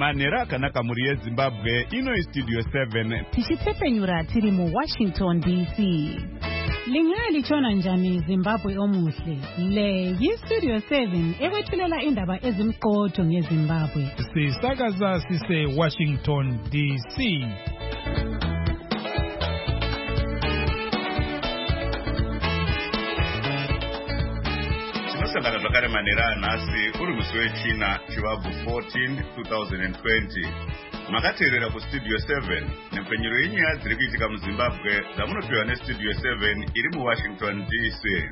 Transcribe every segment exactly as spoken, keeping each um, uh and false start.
manhero akanaka mhuri yeZimbabwe. Ino iStudio seven tichitsepenyura tiri muWashington D C. Lingaya lichona njani Zimbabwe omuhle. Le yiStudio seven ekwethulela indaba ezimqotho ngeZimbabwe. Sisakaza sise Washington D C. Tinosangana zvakare manhero anhasi uri musi wechina chivabvu fourteen twenty twenty. Makateerera kuStudio seven nepfenyuro yenyaya dziri kuitika muZimbabwe dzamunopiwa neStudio seven iri muWashington D C.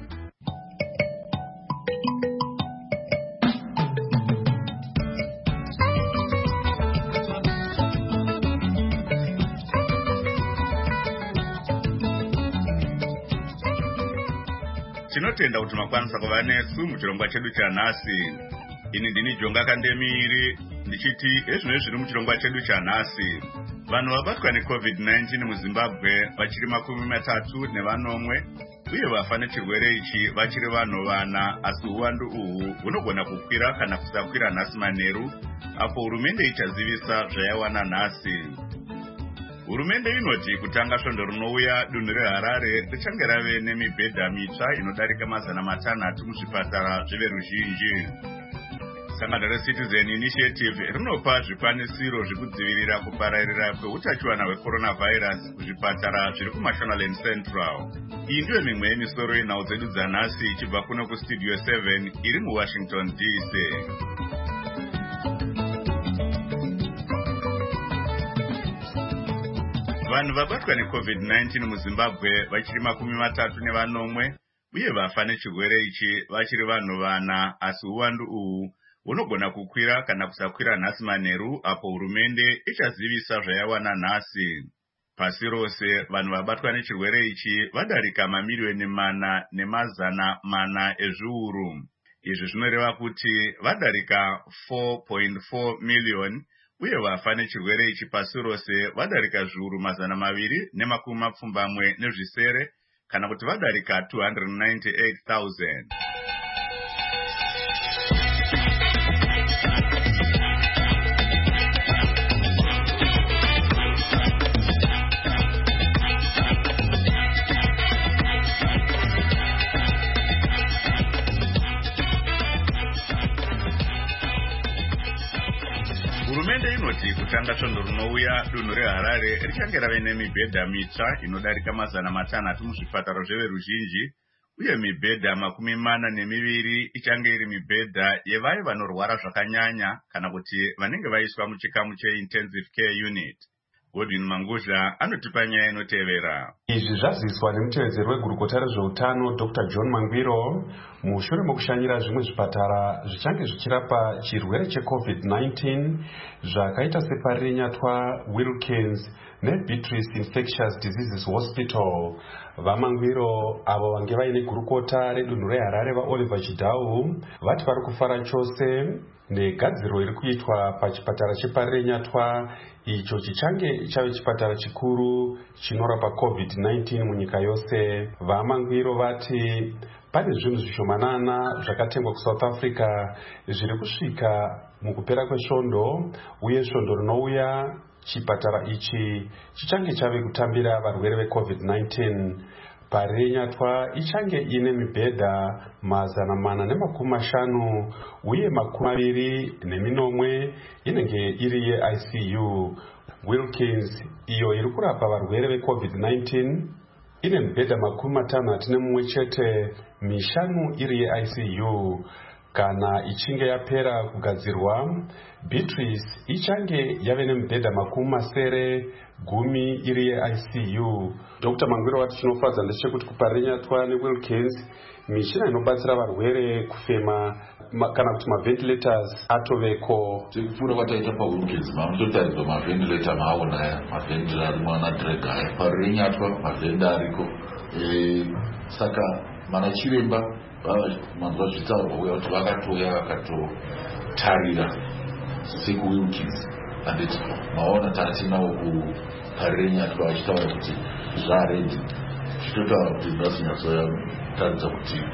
Tinotenda kuti makwanisa kuva nesu muchirongwa chedu chanhasi. Ini ndini Jonga Kandemiri ndichiti ezvino zviri muchirongwa chedu chanhasi. Vanhu vabatwa neCovid nineteen muZimbabwe vachiri makumi matatu nevanomwe uye vafa nechirwere ichi vachiri vanhu vana, asi uwandu uhu hunogona kukwira kana kusakwira nhasi manheru apo hurumende ichazivisa zvayawana nhasi. Hurumende inoti kutanga svondo rinouya dunhu reHarare richange rave nemibhedha mitsva inodarika mazana matanhatu muzvipatara zveveruzhinji. Sangano reCitizen Initiative rinopa zvikwanisiro zvekudzivirira kupararira kweutachiwana hwecoronavirus kuzvipatara zviri kuMashonaland Central. Iyi ndiyo mimwe yemisoro yenhau dzedu dzanhasi ichibva kuno kuStudio seven iri muWashington D C. Vanhu vabatwa neCovid nineteen muZimbabwe vachiri makumi matatu nevanomwe uye vafa nechirwere ichi vachiri vanhu vana, asi uwandu uhu hunogona kukwira kana kusakwira nhasi manheru apo hurumende ichazivisa zvayawana nhasi. Pasi rose vanhu vabatwa nechirwere ichi vadarika mamiriyoni mana nemazana mana ezviuru. Izvi zvinoreva kuti vadarika four point four million uye vafa nechirwere ichi pasi rose vadarika zviuru mazana maviri nemakumi mapfumbamwe nezvisere kana kuti vadarika two hundred ninety-eight thousand. Hurumende inoti kutanga svondo rinouya dunhu reHarare richange rave nemibhedha mitsva inodarika mazana matanhatu muzvipatara zveveruzhinji uye mibhedha makumi mana nemiviri ichange iri mibhedha yevaye vanorwara zvakanyanya kana kuti vanenge vaiswa muchikamu cheintensive care unit. Godwin Manguzha anotipa nyaya inotevera. Izvi zvaziswa nemutevedzeri wegurukota rezveutano Doctor John Mangwiro mushure mokushanyira zvimwe zvipatara zvichange zvichirapa chirwere cheCovid nineteen zvakaita separirenyatwa Wilkins neBeatrice Infectious Diseases Hospital. VaMangwiro avo vange vaine gurukota redunhu reHarare vaOliver Chidau vati vari kufara chose negadziro iri kuitwa pachipatara cheparirenyatwa icho chichange chave chipatara chikuru chinorapa COVID nineteen munyika yose. VaMangwiro vati pane zvinhu zvishomanana zvakatengwa kuSouth Africa zviri kusvika mukupera kwesvondo uye svondo rinouya chipatara ichi chichange chave kutambira varwere veCovid nineteen. Parirenyatwa ichange ine mibhedha mazana mana nemakumi mashanu uye makumi maviri neminomwe inenge iri yeI C U. Wilkins iyo iri kurapa varwere veCovid nineteen ine mibhedha makumi matanhatu nemumwe chete, mishanu iri yeI C U. Kana ichinge yapera kugadzirwa, Beatrice ichange yave nemibhedha makumi masere, gumi iri yeI C U. Doctor Mangwiro vati chinofadza ndechekuti kuparirenyatwa neWilkins michina inobatsira varwere kufema kana kuti maventilators atoveko. Tikufura vataita paWilkins manototaridza maventilator maonaya, mavhenda ari mwana drega aya. Parirenyatwa mavhenda ariko. E, saka mana chiremba manzwa zvitaurwa uya kuti vakatoya vakatotarira sekuWilkins anditi maona tatinawo kuparirenyatwa vachitaura kuti zvaredi, chitotaura kuti ndasinyasoya taridza kuti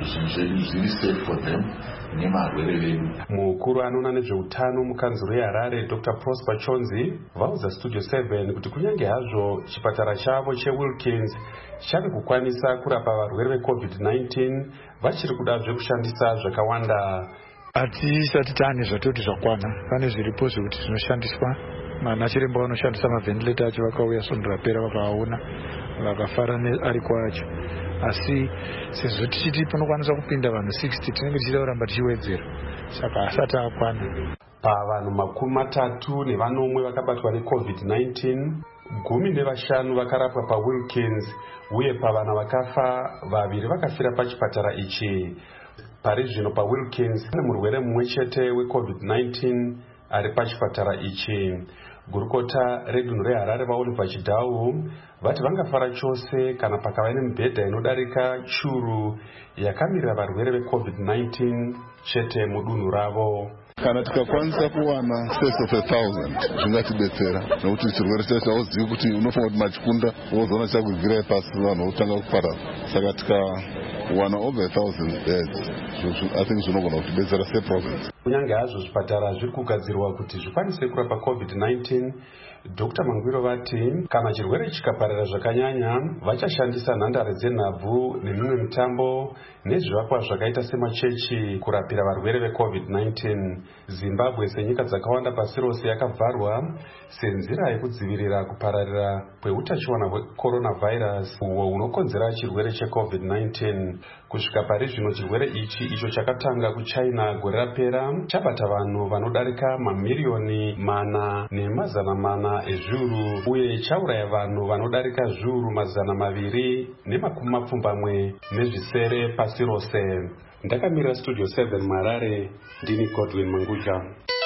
zvinhu zvedu zviri safe for them nemarwere vedu. Mukuru anoona nezveutano mukanzuro yeHarare Doctor Prosper Chonzi vaudza Studio seven kuti kunyange hazvo chipatara chavo cheWilkins chave kukwanisa kurapa varwere veCovid nineteen vachiri kuda zvekushandisa zvakawanda. Hatisati taane zvatoti zvakwana. Pane zviripo zvekuti zvinoshandiswa. Mana chiremba vanoshandisa mavhendileita acho vakauya sondo rapera vakaona vakafara ari kwacho. Asi sezvo tichiti panokwanisa kupinda vanhu sixty tinenge tichida kuramba tichiwedzera. Saka asati akwana. Pavanhu makumi matatu nevanomwe vakabatwa neCovid nineteen, gumi nevashanu vakarapwa paWilkins uye pavana vakafa vaviri vakafira pachipatara ichi. Pari zvino paWilkins pane murwere mumwe chete weCovid nineteen ari pachipatara ichi. Gurukota redunhu reHarare vaOliver Chidau vati vangafara chose kana pakava nemibhedha inodarika churu yakamirira varwere veCovid nineteen chete mudunhu ravo. Kana tikakwanisa kuwana first of a thousand zvingatidetsera nokuti chirwere chacho hauzivi kuti unofanira kuti machikunda wozoona chakubvira pasi vanhu votanga kuparara. Saka tikawana over a thousand beds I think zvinogona kutidetsera seprovince. Kunyange hazvo zvipatara zviri kugadzirwa kuti zvikwanise kurapa COVID nineteen, Doctor Mangwiro vati kana chirwere chikaparara zvakanyanya vachashandisa nhandare dzenhabvu nemimwe mitambo nezvivakwa zvakaita semachechi kurapira varwere veCovid nineteen. Zimbabwe senyika dzakawanda pasi rose yakavharwa senzira yekudzivirira kupararira kweutachiona hwecoronavirus uwo unokonzera chirwere cheCovid nineteen. Kusvika pari zvino chirwere ichi icho chakatanga kuChina gore rapera chabata vanhu vanodarika mamiriyoni mana nemazana mana ezviuru uye chauraya vanhu vanodarika zviuru mazana maviri nemakumi mapfumbamwe nezvisere pasi rose. Ndakamirira Studio seven Harare, ndini Godwin Manguja.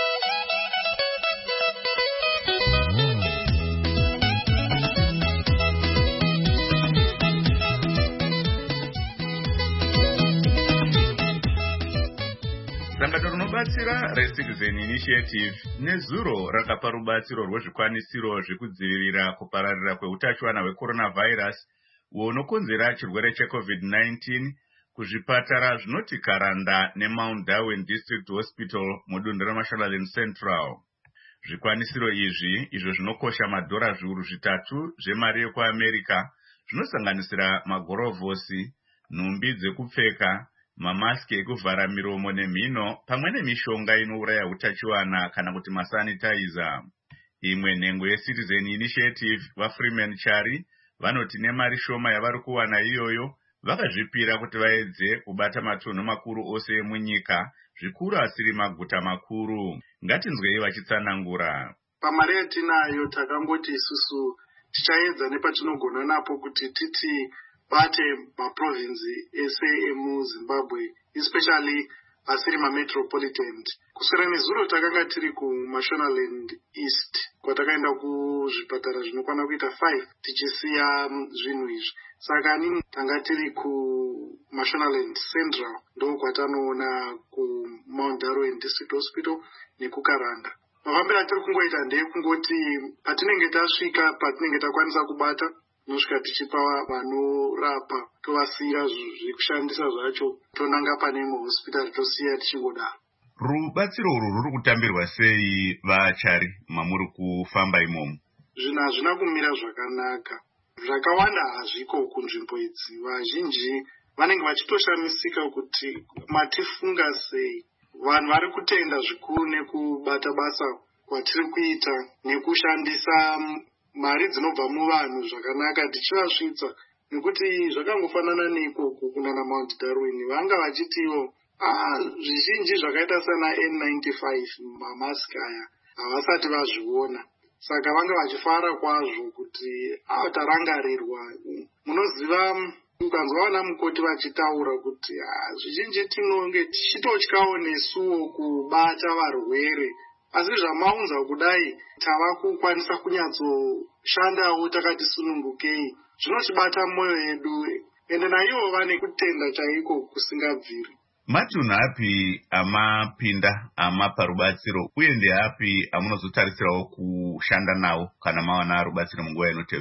Sangano rinobatsira reCitizen Initiative nezuro rakapa rubatsiro rwezvikwanisiro zvekudzivirira kupararira kweutachiona hwecoronavirus unokonzera chirwere cheCovid nineteen kuzvipatara zvinoti Karanda neMount Darwin District Hospital mudunhu reMashonaland Central. Zvikwanisiro izvi izvo zvinokosha madhora zviuru zvitatu zvemari yekuAmerika zvinosanganisira magorovhosi, nhumbi dzekupfeka, mamaski ekuvhara miromo nemhino pamwe nemishonga inouraya utachiwana kana kuti masanitizer. Imwe nhengo yeCitizen Initiative vaFreeman Chari vanoti nemari shoma yavari kuwana iyoyo vakazvipira kuti vaedze kubata matunhu makuru ose emunyika zvikuru asiri maguta makuru. Ngatinzwei vachitsanangura. Pamari yatinayo takangoti isusu tichaedza nepatinogona napo kuti titi bate maprovinsi ese emuZimbabwe, especially asiri mametropolitan. Kuswera nezuro takanga tiri kuMashonaland East kwatakaenda kuzvipatara zvinokwana kuita five tichisiya zvinhu izvi. Saka nini tanga tiri kuMashonaland Central ndo kwatanoona kuMount Darwin District Hospital nekukaranda. Mafambiro atiri kungoita ndekungoti patinenge tasvika patinenge takwanisa kubata nosvika tichipa vanorapa tovasiyira zvekushandisa zvacho tonanga pane imwe hospital tosiya tichingodaro. Rubatsiro urwu ruri kutambirwa sei vachari mamuri kufamba imomo? Zvinhu hazvina kumira zvakanaka. Zvakawanda hazviko kunzvimbo idzi. Vazhinji vanenge vachitoshamisika kuti matifunga sei. Vanhu vari kutenda zvikuru nekubata basa kwatiri kuita nekushandisa mari dzinobva muvanhu zvakanaka tichivasvitsa nekuti zvakangofanana neikoko kunana Mount Darwin vanga vachitiwo ah zvizhinji zvakaita sana N ninety-five mamaski aya havasati vazviona. Saka vanga vachifara kwazvo kuti ah tarangarirwa. Munoziva ukanzwa vana mukoti vachitaura kuti ah zvizhinji tinonge tichitotyawo nesuwo kubata varwere. Asi zvamaunza kudai tava kukwanisa kunyatso-shandawo takati sunungukei. Zvinotibata mwoyo yedu ende naivo vane kutenda chaiko kusingabviri. Matunhu api amapinda amapa rubatsiro uye ndeapi amunozotarisirawo kushanda nawo kana mawana rubatsiro munguva inotevera?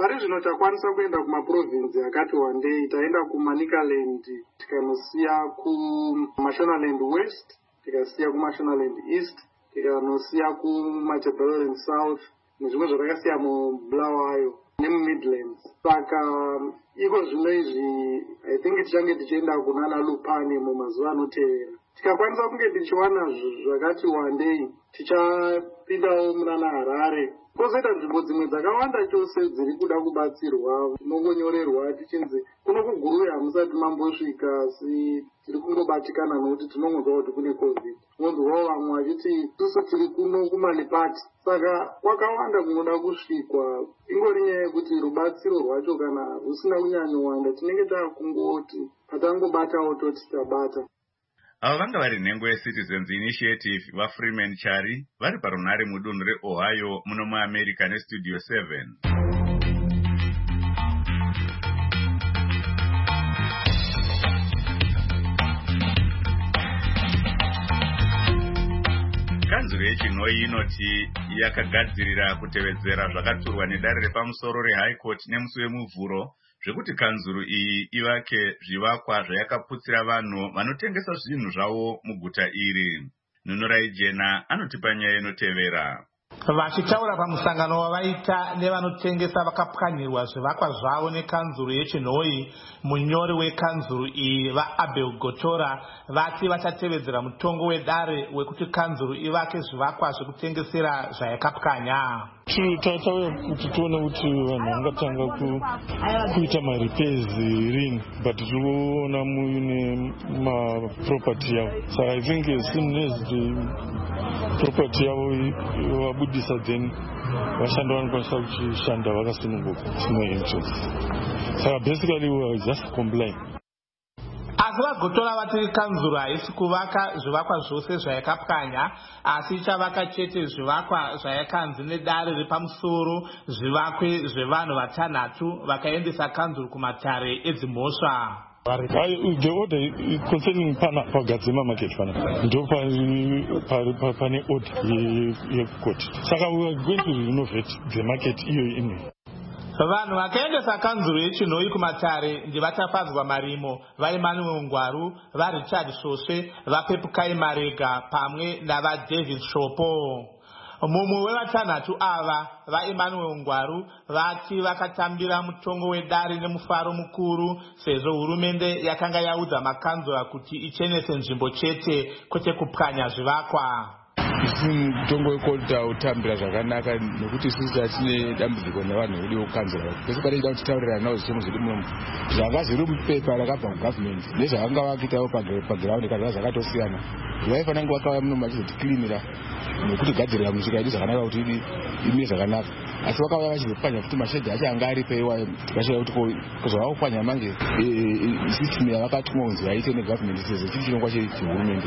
pari zvino takwanisa kuenda kumaprovinsi akati wandei. Taenda kuManicaland tikanosiya kuMashonaland West, tikasiya kuMashonaland East, tikanosiya kuMatabeleland South nezvimwe zvakasiya muBulawayo nemuMidlands. Saka iko zvino izvi I think tichange tichienda kunana Lupane mumazuva anotevera. Tikakwanisa kunge tichiwana zvakati wandei, tichapindawo munana Harare. Kozoita nzvimbo dzimwe dzakawanda chose dziri kuda kubatsirwa, tinongonyorerwa tichinzi kuno kuGurue hamusati mambosvika, asi tiri kungobatikana nokuti tinongonzwa kuti kune COVID. Tinonzwawo vamwe vachiti tisu tiri kuno kuMalipati. Saka kwakawanda kunoda kusvikwa. Ingori nyaya yekuti rubatsiro rwacho kana rusina kunyanyowanda, tinenge takungoti patangobatawo toti tabata. Ava vanga vari nhengo yeCitizens Initiative vaFreeman Chari vari parunhare mudunhu reOhio muno muAmerica neStudio seven. Kanzuro yechinhoi inoti yakagadzirira kutevedzera zvakaturwa nedare repamusoro reHigh Court nemusi wemuvhuro zvekuti kanzuro iyi ivake zvivakwa zvayakaputsira vanhu vanotengesa zvinhu zvavo muguta iri. Nunurai Jena anotipa nyaya inotevera. Vachitaura pamusangano wavaita nevanotengesa vakapwanyirwa zvivakwa zvavo nekanzuro yechinhoi, munyori wekanzuro iyi vaAbel Gotora vati vachatevedzera mutongo wedare wekuti kanzuro ivake zvivakwa zvekutengesera zvayakapwanya. Tauya kuti tione kuti vanhu vangatanga kuita marepairs rini, but tikuona muine maproperty yavo. Saka I think as soon as the property yavo wabudisa, then vashanda vanokwanisa kuchishanda vakasununguka sino interest. Saka basically we are just complying. Asi vaGotora vati kanzuro haisi kuvaka zvivakwa zvose zvayakapwanya, asi ichavaka chete zvivakwa zvayakanzi nedare repamusoro zvivakwe zvevanhu vatanhatu vakaendesa kanzuro kumatare edzimhosva. The order concerning Pana Pagadzima market ndo pane order yecourt. Saka we are going to renovate the market iyo ine. Vanhu vakaendesa kanzuro yechinhoi kumatare ndivachafadzwa Marimo, vaEmanuel Ngwaru, vaRichard Shosve, vaPepukai Marega pamwe navaDavid Shopo. Mumwe wevatanhatu ava vaEmanuel Ngwaru vati vakatambira mutongo wedare nemufaro mukuru sezvo hurumende yakanga yaudza makanzura kuti ichenese nzvimbo chete kwete kupwanya zvivakwa. Mutongo wekolta utambira zvakanaka nekuti isusu tatine dambudziko nevanhu vedu vekukanzura. Pese pari kuda kutaurira nawo zvitemo zviri muno zvanga zviri mupepa rakabva kugavhimenti nezvavanga vakuitawo pagiraundi kana zvakatosiyana. Vaifana kunge vakauya muno vachizotiklinira nekutogadzirira musika yedu zvakanaka kuti imire zvakanaka. Asi vakauya vachizopwanya kuti mashedhi acho anga aripeiwa, tikashaya kuti zvavakupwanya mange system yavakatuma kunzi vaite negavhimenti sezvo chiri chirongwa chehurumende.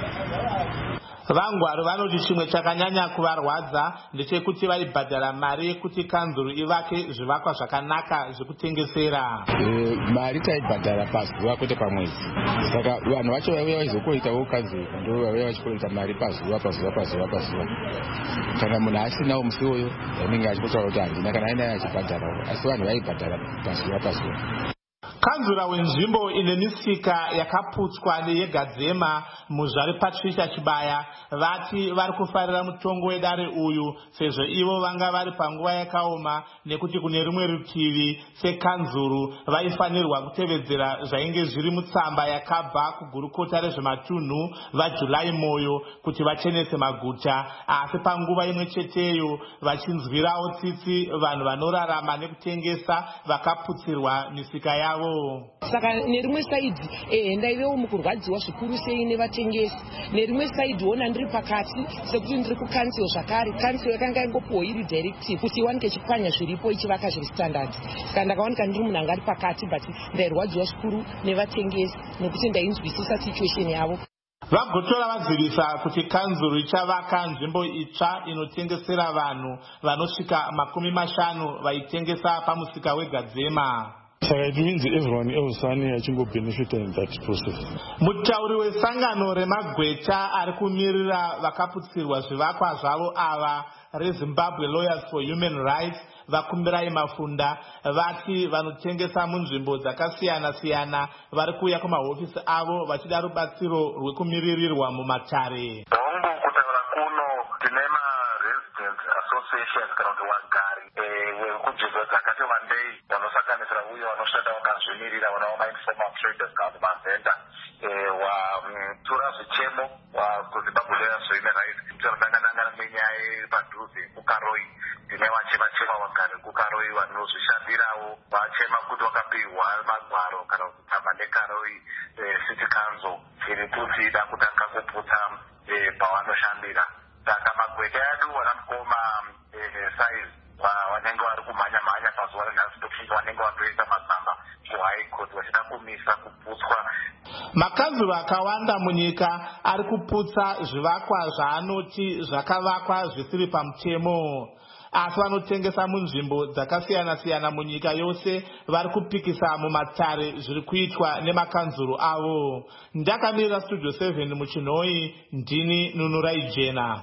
VaNgwaru vanoti chimwe chakanyanya kuvarwadza ndechekuti vaibhadhara mari yekuti kanzuro ivake zvivakwa zvakanaka zvekutengesera. Mari taibhadhara pazuva kwete pamwedzi. Saka vanhu vacho vaiuya vachizokoitawo kanzuro ndo vaiuya vachikoita mari pazuva pazuva pazuva pazuva. Kana munhu asinawo musi uyo anenge achikotaura kuti handina, kana aina achibhadharawo, asi vanhu vaibhadhara pazuva pazuva. Kanzura wenzvimbo ine misika yakaputswa neyeGadzema muzvari Patricia Chibaya vati vari kufarira mutongo wedare uyu sezvo ivo vanga vari panguva yakaoma nekuti kune rumwe rutivi sekanzuru vaifanirwa kutevedzera zvainge zviri mutsamba yakabva kugurukota rezvematunhu vaJulai Moyo kuti vachenese maguta, asi panguva imwe cheteyo vachinzwirawo tsitsi vanhu vanorarama nekutengesa vakaputsirwa misika yavo. Saka nerimwe saidi eh ndaivewo mukurwadziwa zvikuru sei nevatengesi, nerimwe saidi ona ndiri pakati sekuti ndiri kukansiro zvakare. Kansiro yakanga ingopuwa iri directive kuti iwanike chipwanya zviripo ichivaka zviri standard. Saka ndakaoneka ndiri munhu anga ari pakati, but ndairwadziwa zvikuru nevatengesi nekuti ndainzwisisa situation yavo. VaGotora vazivisa kuti kanzuro ichavaka nzvimbo itsva inotengesera vanhu vanosvika makumi mashanu vaitengesa pamusika weGadzema. So it means everyone else achingo benefit in that process. Mutauri wesangano remagweta ari kumirira vakaputsirwa zvivakwa zvavo ava reZimbabwe Lawyers for Human Rights vakumbirai mafunda vati vanotengesa munzvimbo dzakasiyana siyana vari kuuya kumahofisi avo vachida rubatsiro rwekumiririrwa mumatare. Associations kana kuti vagari vekujidza dzakati wandei vanosanganisira uyo vanoshanda vakazvimirira vanova mainformal traders kana kuti mavhenda watura zvichemo kuzimbabwe lawyers human rights tinodangana nenyaya yepadhuze kukaroi tine vachema chema vagari kukaroi vanozvishandirawo vachema kuti vakapiwa magwaro kana kutamba nekaroi city council iri kuti ida kutanga kuputsa pavanoshandira saka magweta edu vanamukoma size vanenge vari kumhanya mhanya pazuva renhasi tofunga vanenge vatoisa matsamba kuhigh court vachida kumisa kuputswa. Makanzuro akawanda munyika ari kuputsa zvivakwa zvaanoti zvakavakwa zvisiri pamutemo, asi vanotengesa munzvimbo dzakasiyana siyana munyika yose vari kupikisa mumatare zviri kuitwa nemakanzuro avo. Ndakamirira studio seven muchinhoi, ndini Nunurai Jena.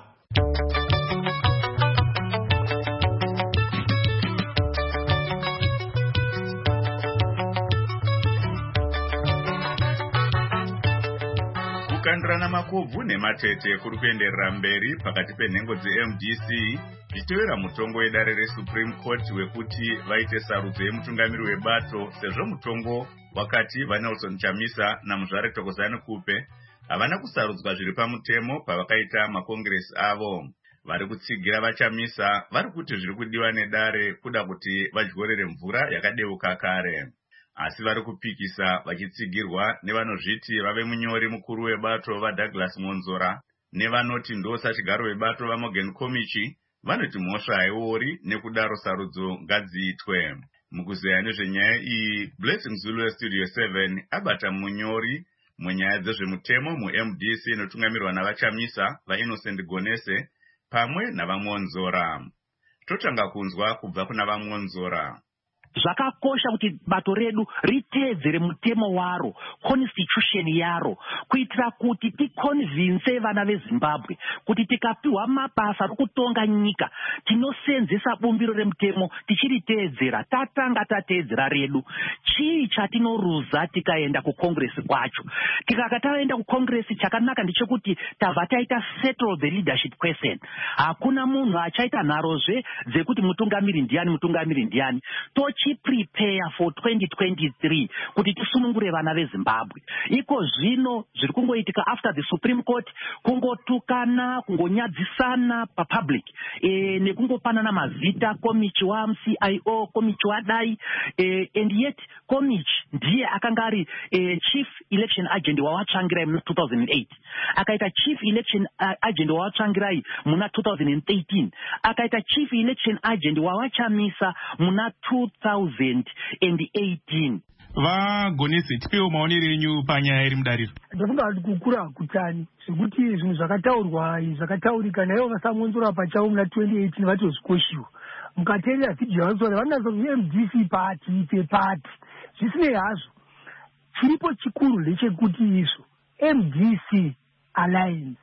kukandirana makobvu nematete kuri kuenderera mberi pakati penhengo dze-M D C zvichitevera mutongo wedare reSupreme Court wekuti vaite sarudzo yemutungamiri webato, sezvo mutongo wakati vaNelson Chamisa naMuzvare Thokozani Kupe havana kusarudzwa zviri pamutemo pavakaita makongresi avo. Vari kutsigira vaChamisa vari kuti zviri kudiwa nedare kuda kuti vadyorere mvura yakadeuka kare, asi vari kupikisa vachitsigirwa nevanozviti vave munyori mukuru webato vaDouglas Monzora nevanoti ndosa chigaro webato vaMorgan Komichi. Vanoti mhosva haiori nekudaro sarudzo ngadziitwe. Mukuzeya nezvenyaya iyi, Blessing Zulu Studio seven abata munyori munyaya dzezvemutemo mu-M D C inotungamirwa navaChamisa, vaInnocent Gonese pamwe navaMonzora. Totanga kunzwa kubva kuna vaMonzora. Zvakakosha kuti bato redu riteedzere mutemo waro, constitution yaro, kuitira kuti ticonvince vana veZimbabwe kuti tikapiwa mabasa rokutonga nyika tinosenzesa bumbiro remutemo tichiriteedzera. Tatanga tateedzera redu, chii chatinoruza tikaenda kukongresi kwacho? Tikaka taenda kukongresi, chakanaka ndechekuti tabva taita settle the leadership question. Hakuna munhu achaita nharozve dzekuti mutungamiri ndiani mutungamiri ndiani. Tochi prepare for twenty twenty-three kuti tisunungure vana veZimbabwe. Iko zvino zviri kungoitika after the Supreme Court, kungotukana, kungonyadzisana papublic, e, nekungopanana mazita, Komichi wa M C I O, Komichi wa Dai, e, and yet Komichi ndiye akanga ari e, chief election agent wawatsvangirai muna two thousand eight, akaita chief election uh, agent wawatsvangirai muna two thousand thirteen, akaita chief election agent wawaChamisa muna two thousand eighteen. Vagonese, tipewo maonero enyu panyaya iri mudariro. Ndafunga kuti kukura hakutani, zvekuti zvinhu zvakataurwa zvakataurika naivo vasaMonzora pachavo muna twenty eighteen vatozvikoshiwa. Mukateerera vhidhiyo yavanzora vanonatsa kuti M D C party ipe party. Zvisinei hazvo, chiripo chikuru ndechekuti izvo M D C Alliance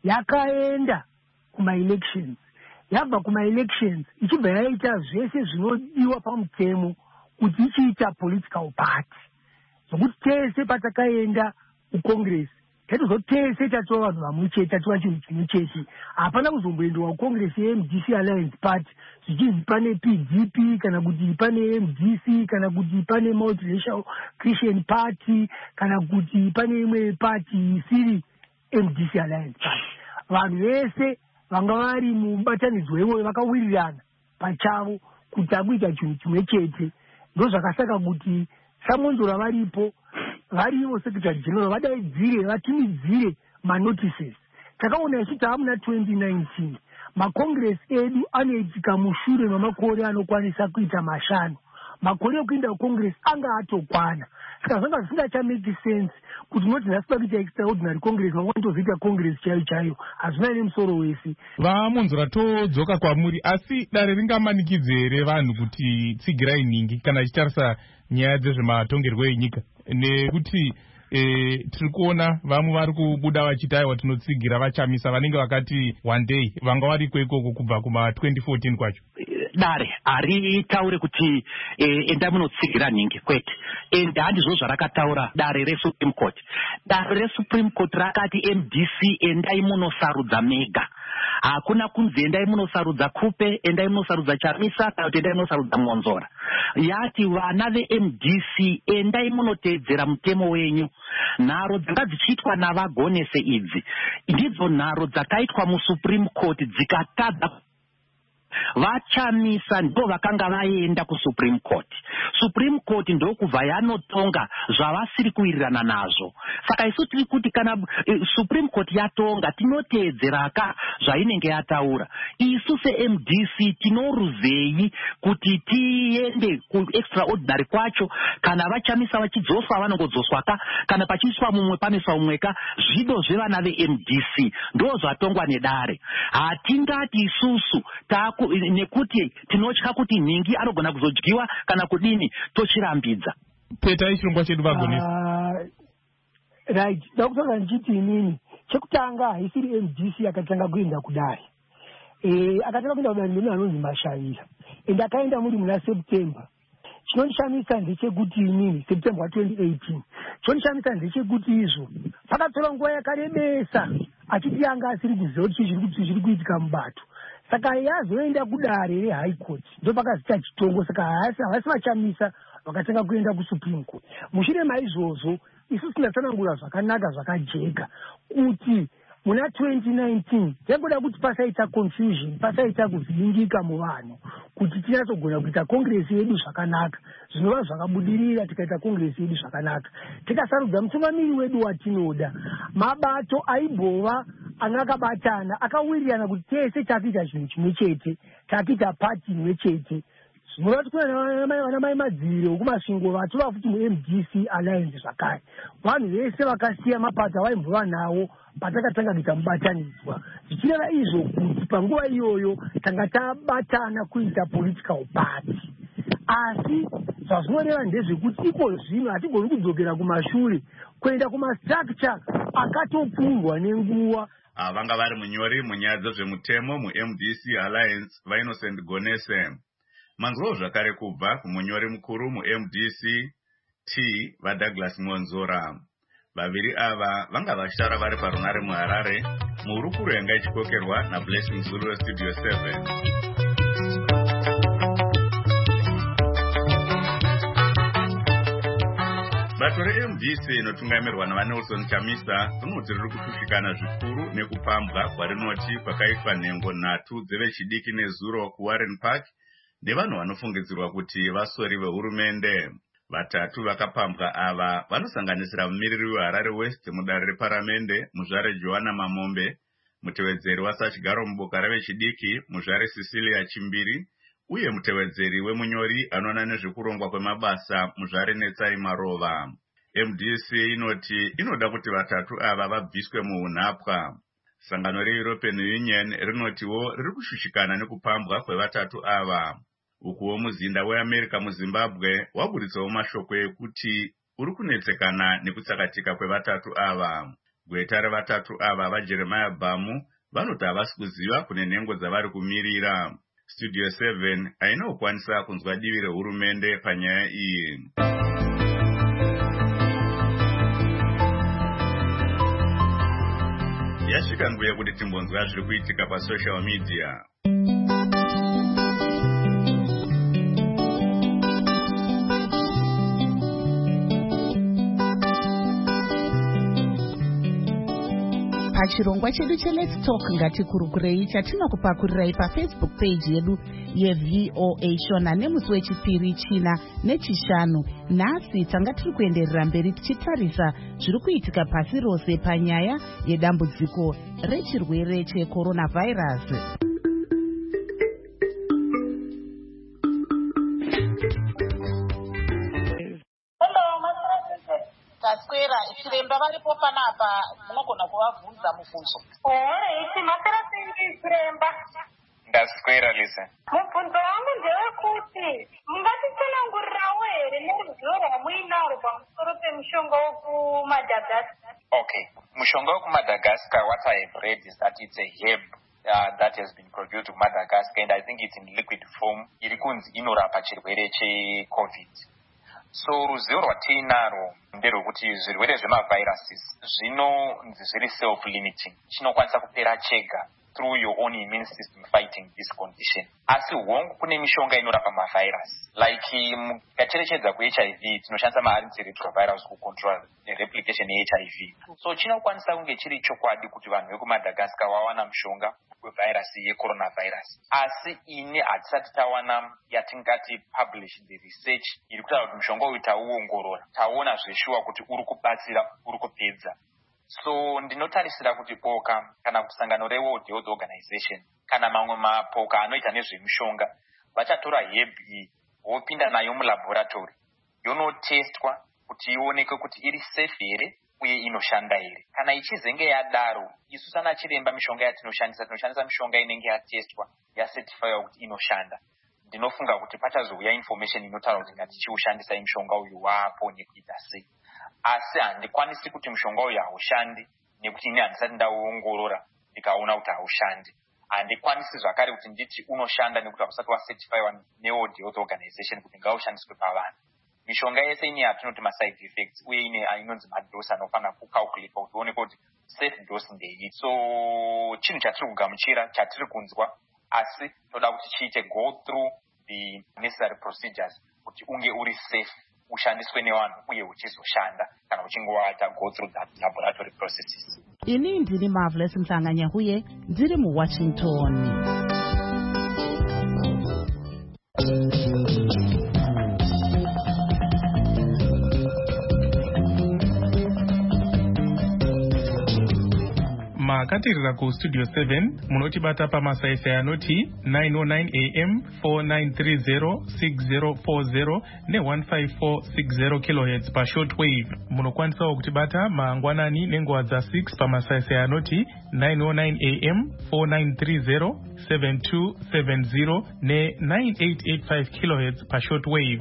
yakaenda kuma-elections, yabva kuma-elections ichibva yaita zvese zvinodiwa pamutemo kuti ichiita political party. Zvokuti tese patakaenda kukongresi tatozo tese tatova vanhu vamwe chete, tatova chinhu chimwe chete. Hapana kuzomboendewa kukongresi ye-M D C Alliance party zvichinzi pane P D P kana kuti pane M D C kana kuti pane Multiracial Christian Party kana kuti pane imwe party isiri M D C Alliance party. Vanhu vese vanga vari mubatanidzwa wemoyo vakawirirana pachavo kuti akuita chinhu chimwe chete. Ndo zvakasaka kuti saMonzora varipo, varivo Secretary General vadaidzire, vatimidzire manotices. Takaona isu taamuna twenty nineteen makongresi edu anoitika mushure memakore anokwanisa kuita mashanu. Makore ekuenda kukongresi anga atokwana. Saka zvanga zvisingachamake sense kuti noti nhasi pakuita extraordinary congress mangwani tozoita congress chaiyo chaiyo, hazvina nemusoro wese. VaMonzora todzoka kwamuri, asi dare ringamanikidzwe here vanhu kuti tsigirai nhingi kana chitarisa nyaya dzezvematongerwo enyika? Nekuti e, tiri kuona vamwe vari kubuda vachiti aiwa tinotsigira vaChamisa vanenge vakati one day vanga variko ikoko kubva kuma twenty fourteen kwacho. dare haritaure kuti eh, enda munotsigira nhingi kwete, ende handizvo zvarakataura dare resupreme court. Dare resupreme court rakati M D C endai munosarudza mega, hakuna kunzi endai munosarudza Kupe, endai munosarudza Chamisa kana kuti endai munosarudza Monzora. Yati vana ve-M D C endai munoteedzera mutemo wenyu. Nharo dzanga dzichiitwa navagonese idzi ndidzo nharo dzakaitwa musupreme court dzikatadza. Vachamisa ndo vakanga vaenda kusupreme court. Supreme court ndo kubva yanotonga zvavasiri kuwirirana nazvo. Saka isu tiri kuti kana eh, supreme court yatonga tinoteedzeraka zvainenge yataura. Isu se-M D C tinoruzei kuti tiende ku-extraordinary kwacho, kana vachamisa vachidzoswa vanongodzoswaka, kana pachiiswa mumwe paniswa mumweka. Zvido zvevana ve-M D C ndo zvatongwa nedare. Hatingati isusu taku nekuti tinotya kuti nhingi anogona kuzodyiwa kana kudini, tochirambidza. Peta chirongwa chedu vagonesi. Uh, right, ndakutoka ndichiti inini chekutanga haisiri M D C akatanga kuenda kudare. Eh, akatanga kuenda kudare ndio anonzi Mashavira. Ende akaenda muri muna September. Chinondishamisa ndechekuti inini September twenty eighteen. Chinondishamisa ndechekuti izvo pakatora nguva yakarebesa achiti anga asiri kuziva kuti zviri kuitika mubato. Saka yazoenda kudare reHigh Court ndo pakazita chitongo. Saka havasi vachamisa vakatanga kuenda kuSupreme Court. Mushure maizvozvo isu tinatsanangura zvakanaka zvakajeka kuti muna twenty nineteen yangoda kuti pasaita confusion, pasaita kuvhiringika muvanhu, kuti tinatsogona kuita kongresi yedu zvakanaka. Zvinova zvakabudirira tikaita kongresi yedu zvakanaka. Tikasarudza mutungamiri wedu watinoda. Mabato aibhova anga akabatana akawirirana kuti tese takuita chinhu chimwe chete, takuita pati imwe chete. Zvinova kuti kuna vana mai madziro kumasvingo vatova futi mu-M D C alliance zvakare. Vanhu vese vakasiya mapato avaimbova nawo patakatanga kuita mubatanidzwa. Zvichireva izvo kuti panguva iyoyo tanga tabatana kuita political party. Asi zvazvinoreva ndezvekuti iko zvino hatigoni kudzokera kumashure kuenda kumastructure akatopfungwa nenguva. Vanga vari munyori munyaya dzezvemutemo mu-M D C alliance vaInnocent Gonese. Manzwawo zvakare kubva kumunyori mukuru mu-M D C T vaDouglas Monzora. Vaviri ava vanga vashara vari parunare muHarare muhurukuro yanga ichikokerwa naBlessing Zulu Studio seven. Bato re-M D C inotungamirwa navaNelson Chamisa rinoti riri kushushikana zvikuru nekupambwa kwarinoti kwakaitwa nhengo nhatu dzevechidiki nezuro kuWarren Park nevanhu vanofungidzirwa kuti vasori vehurumende. Vatatu vakapambwa ava vanosanganisira mumiriri weHarare West mudare reparamende muzvare Joanna Mamombe, mutevedzeri waSachigaro muboka revechidiki muzvare Cecilia Chimbiri, uye mutevedzeri wemunyori anoona nezvekurongwa kwemabasa muzvare Netsai Marova. M D C inoti inoda kuti vatatu ava vabviswe muunhapwa. Sangano reEuropean Union rinotiwo riri kushushikana nekupambwa kwevatatu ava. Ukuwo muzinda weAmerica muZimbabwe waburitsawo mashoko ekuti uri kunetsekana nekutsakatika kwevatatu ava. Gweta revatatu ava vaJeremiah Bamu vanoti havasi kuziva kune nhengo dzavari kumirira. Studio seven haina kukwanisa kunzwa divi rehurumende panyaya iyi. Yasvika nguva yekuti timbonzwa zviri kuitika pasocial media. Pachirongwa chedu cheLet's Talk ngatikurukurei chatinokupakurirai paFacebook page yedu yeV O A Shona nemusi wechipiri china nechishanu. Nhasi tanga tiri kuenderera mberi tichitarisa zviri kuitika pasi rose panyaya yedambudziko rechirwere checoronavirus. Taswera chiremba varipo panapa munogona kuvabvunza mubvunzo. Oi, masera sendi chiremba. Ndaswera Lisa. Mubvunzo wangu ndewekuti mungatitsanangurirawo here neruzivo rwamuinaro pamusoro pemushonga wekuMadagascar. Okay, mushonga wekuMadagascar, what I have read is that it's a herb uh, that has been produced to Madagascar, and I think it's in liquid form. Iri kunzi inorapa chirwere cheCovid. So ruzivo rwatinaro nderwekuti zvirwere zvemaviruses zvinonzi zviri self-limiting. Chinokwanisa kupera chega through your own immune system fighting this condition. Asi hongu kune mishonga inorapa mavirus. Like mukacherechedza kuH I V tinoshandisa ma-antiretrovirus kucontrol the replication yeH I V. So chinokwanisa kunge chiri chokwadi kuti vanhu vekuMadagascar vawana mushonga wevirus yecoronavirus. Asi ine hatisati tawana yatingati publish the research iri kutaura kuti mushonga uyu tauongorora. Taona zveshuwa kuti uri kubatsira, uri kupedza. So ndinotarisira kuti poka kana kusangano reWorld Health Organization kana mamwe mapoka anoita nezvemishonga vachatora herb iyi vopinda nayo mulaboratory yonotestwa kuti ioneke kuti iri safe here uye inoshanda here. Kana ichizenge yadaro, isu sana chiremba mishonga yatinoshandisa tinoshandisa mishonga inenge yatestwa yacertifyiwa kuti inoshanda. Ndinofunga kuti pachazouya information inotaura kuti ngatichiushandisa mishonga uyu wapo nekuita sei. Asi handikwanisi kuti mushonga uyu haushandi nekuti ine handisati ndauongorora ndikaona kuti haushandi. Handikwanisi zvakare kuti nditi unoshanda nekuti hausati wacertifyiwa neWorld Health Organization kuti ngaushandiswe pavanhu. Mishonga yese ine yatinoti ma-side effects uye ine inonzi madose anofanira kucalculate kuti uoneke kuti safe dose ndeyi. So chinhu chatiri kugamuchira, chatiri kunzwa, asi toda kuti chiite go through the necessary procedures kuti unge uri safe ushandiswe nevanhu uye uchizoshanda kana uchinge wata go through that laboratory processes. Ini ndini Marvelous Mhlanga-Nyahuye ndiri muWashington. makatirira kustudio seven munotibata pamasaisai anoti nine oh nine A M, four nine three zero, six zero four zero ne one five four six zero kilohertz pashortwave. Munokwanisawo kutibata mangwanani nenguva dza six pamasaisai anoti nine oh nine A M, four nine three zero, seven two seven zero ne nine eight eight five kilohertz pashortwave.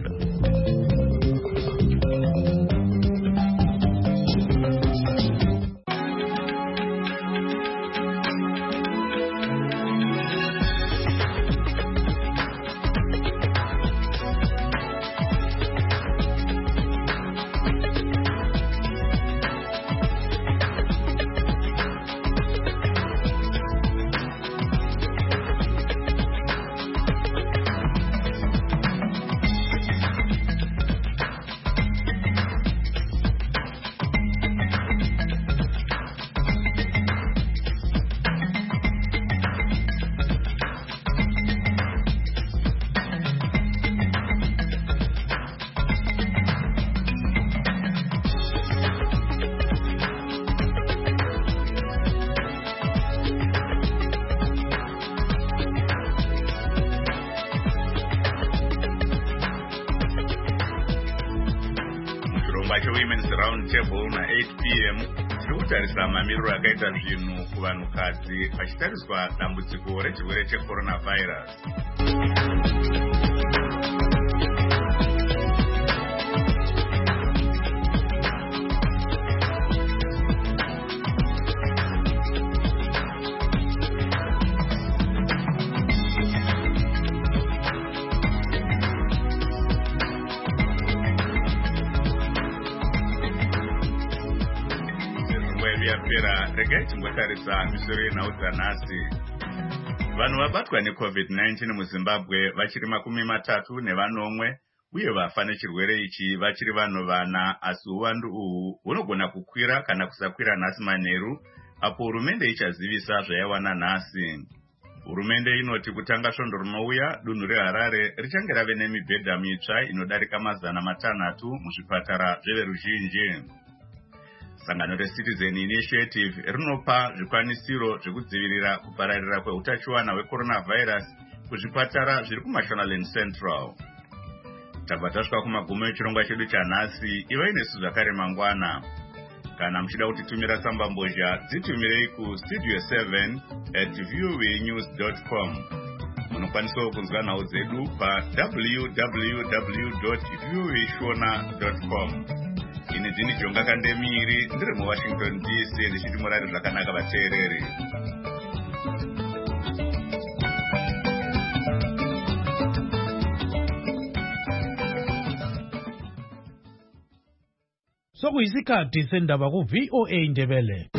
Women's Round Table na eight P M tiri kutarisa mamiriro akaita zvinhu kuvanhukadzi pachitariswa dambudziko rechirwere checoronavirus. Regai tingotarisa misoro yenhau dzanhasi. Vanhu vabatwa neCovid nineteen muZimbabwe vachiri makumi matatu nevanomwe uye vafa nechirwere ichi vachiri vanhu vana, asi uwandu uhu hunogona kukwira kana kusakwira nhasi manheru apo hurumende ichazivisa zvaiwana nhasi. Hurumende inoti kutanga svondo rinouya dunhu reHarare richange rave nemibhedha mitsva inodarika mazana matanhatu muzvipatara zveveruzhinji. Sangano reCitizen Initiative rinopa zvikwanisiro zvekudzivirira kupararira kweutachiwana hwecoronavirus kuzvipatara zviri kuMashonaland Central. Tabva tasvika kumagumo echirongwa chedu chanhasi. Ivai nesu zvakare mangwana. Kana muchida kutitumira tsamba mbozha dzitumirei kustudio seven at voanews dot com. Munokwanisawo kunzwa nhau dzedu pa w w w dot voashona dot com. Ini ndini Jonga Kandemiri ndiri muWashington D C ndichiti murari zvakanaka vateereri. sokuyisikhathi sendaba ku-V O A Ndebele.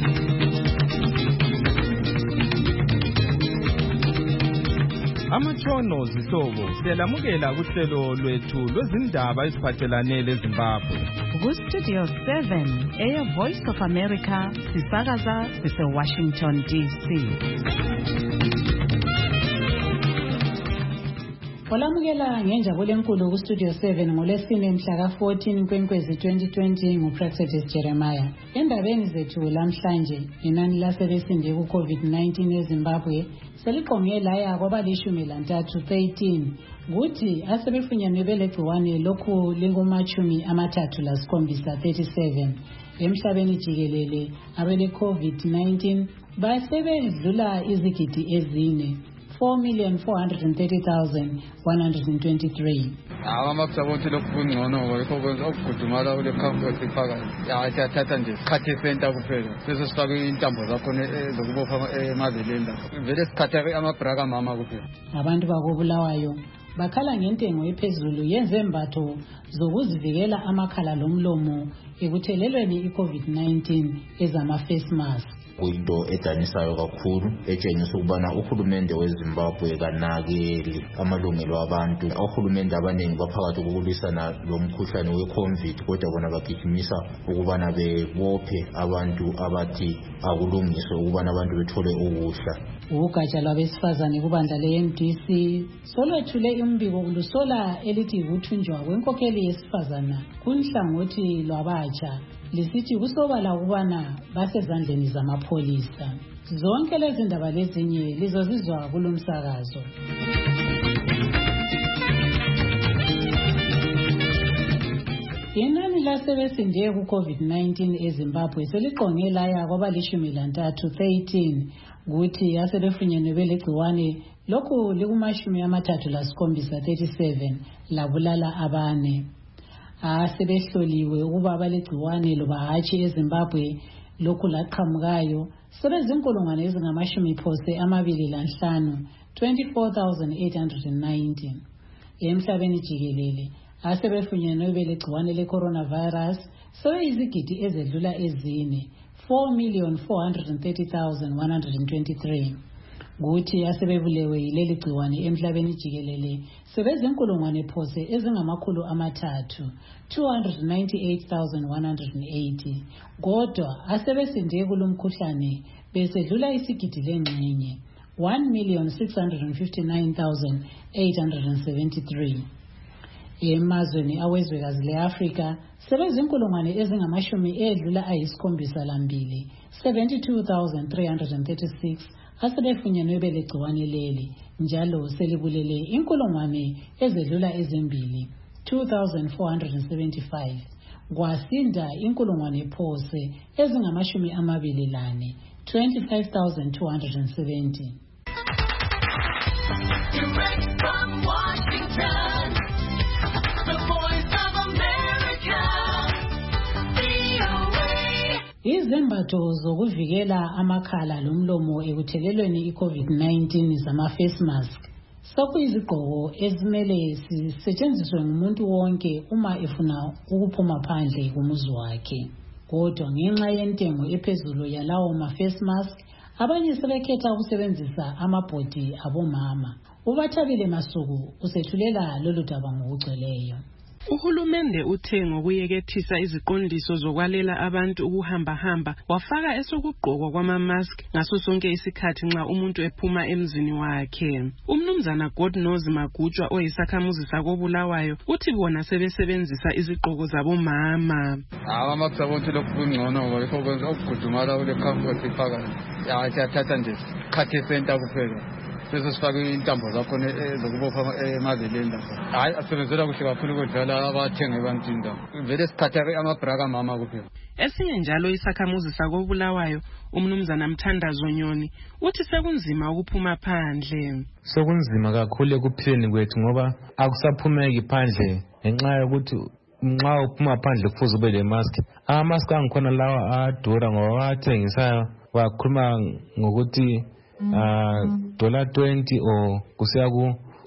Amatshono zihlobo siyalamukela kuhlelo lwethu lwezindaba eziphathelane leZimbabwe. Ku-Studio seven, Air Voice of America, sisakaza sise-Washington D C. Olamukela ngenjabulo enkulu ku-Studio seven ngolesine mhla ka-fourteen Nkwenkwezi twenty twenty nguPrexetis Jeremiah. Endabeni zethu lamhlanje, inani lasebesinde ku-COVID nineteen eZimbabwe seliqonge laya kwabalishumi lantathu thirteen, kuthi asebefunyanwe belegciwane lokhu linkumachumi amathathu lasikhombisa thirty-seven. Emhlabeni jikelele abele-COVID nineteen basebedlula izigidi ezine, four million four hundred thirty thousand one hundred twenty-three. Amakusabonke lokhu kungcono ngoba yikho kwenza ukugudumala kule campus iphakathi. Ya siyathatha nje isikhathi esenta kuphela. Bese sifake intambo zakhona zokubopha emabeleni la. Vele sikhatha amabraka mama kuphela. Abantu bakobulawayo bakhala ngentengo ephezulu yezembatho zokuzivikela amakhala lomlomo ekuthelelweni i-COVID nineteen ezama-face mask. Kuyinto edanisayo kakhulu etshengisa ukubana uhulumende weZimbabwe kanakeli amalungelo abantu. Ohulumende abaningi baphakathi kokulwisana lomkhuhlane we-COVID, kodwa bona bagijimisa ukubana bebophe abantu abathi akulungiswe ukubana abantu bethole ukudla. Ugatsha lwabesifazane kubandla le-N D C solwethule imbiko lusola elithi ukuthunjwa kwenkokheli yesifazana kunhlangothi lwabatsha, lisithi kusobala ukubana basezandleni zamapholisa. Zonke lezi ndaba lezinye lizozizwa kulomsakazo. Inani lasebesinde ku-COVID nineteen eZimbabwe seliqonge laya kwabalishumi lantathu thirteen, kuthi asebefunyenwe belegciwane lokhu likumashumi amathathu lasikhombisa thirty-seven labulala abane. Asebehloliwe ukuba balegciwane loba hatshi eZimbabwe lokhu laqhamukayo sebezinkulungwane ezingamashumi phose amabili lanhlanu, twenty-four thousand eight hundred ninety. Emhlabeni jikelele asebefunyenwe belegciwane le-coronavirus sebeyizigidi ezedlula ezine, four million four hundred thirty thousand one hundred twenty-three. Kuthi asebebulewe yileli gciwane emhlabeni jikelele sebezinkulungwane phose ezingamakhulu amathathu, two hundred ninety-eight thousand one hundred eighty. Kodwa asebesinde kulomkhuhlane besedlula isigidi lengxenye, one million six hundred fifty-nine thousand eight hundred seventy-three. Emazweni awezwekazi le-Afrika sebezinkulungwane ezingamashumi edlula ayisikhombisa lambili, seventy-two thousand three hundred thirty-six. Asebefunyenwe belegciwane leli, njalo selibulele inkulungwane ezedlula ezimbili, two thousand four hundred seventy-five. Kwasinda inkulungwane phose ezingamashumi amabili lane, twenty-five thousand two hundred seventy. Direct from Washington, the voice of America, V O A. Izembatho zokuvikela amakhala lomlomo ekuthelelweni i-COVID nineteen zama-face mask sokuyizigqoko ezimele sisetshenziswe ngumuntu wonke uma efuna ukuphuma phandle kumuzi wakhe. Kodwa ngenxa yentengo ephezulu yalawo ma-face mask, abanye sebekhetha ukusebenzisa amabhodi abomama. Ubathabile Masuku usethulela lolu daba ngokugcweleyo. Uhulumende uthe ngokuyekethisa iziqondiso zokwalela abantu ukuhamba-hamba wafaka esokugqokwa kwama-mask ngaso sonke isikhathi nxa umuntu ephuma emzini wakhe. Umnumzana Godnozi Magutshwa oyisakhamuzi sakobulawayo uthi bona sebesebenzisa izigqoko zabomama. Amakusabonke lokhu kungcono ngoba yikho kwenza ukugudumala kule campus iphakathi. Ya siyathatha nje isikhathi esenta kuphela. Bese sifake intambo zakhona zokubopha emabeleni lapha. Hayi asebenzela kuhle kakhulu kodwa abathenga ebantwini lapha. Vele sikhatha amabraka mama kuphela. Esinye njalo isakhamuzi sakobulawayo umnumzana Mthandazo Nyoni uthi sekunzima ukuphuma phandle. Sokunzima kakhulu ekuphileni kwethu ngoba akusaphumeki phandle ngenxa yokuthi nxa uphuma phandle kufuze ube le mask. Ama mask angikhona lawa adura ngoba athengisayo bakhuluma ngokuthi uh dollar twenty or kusiya ku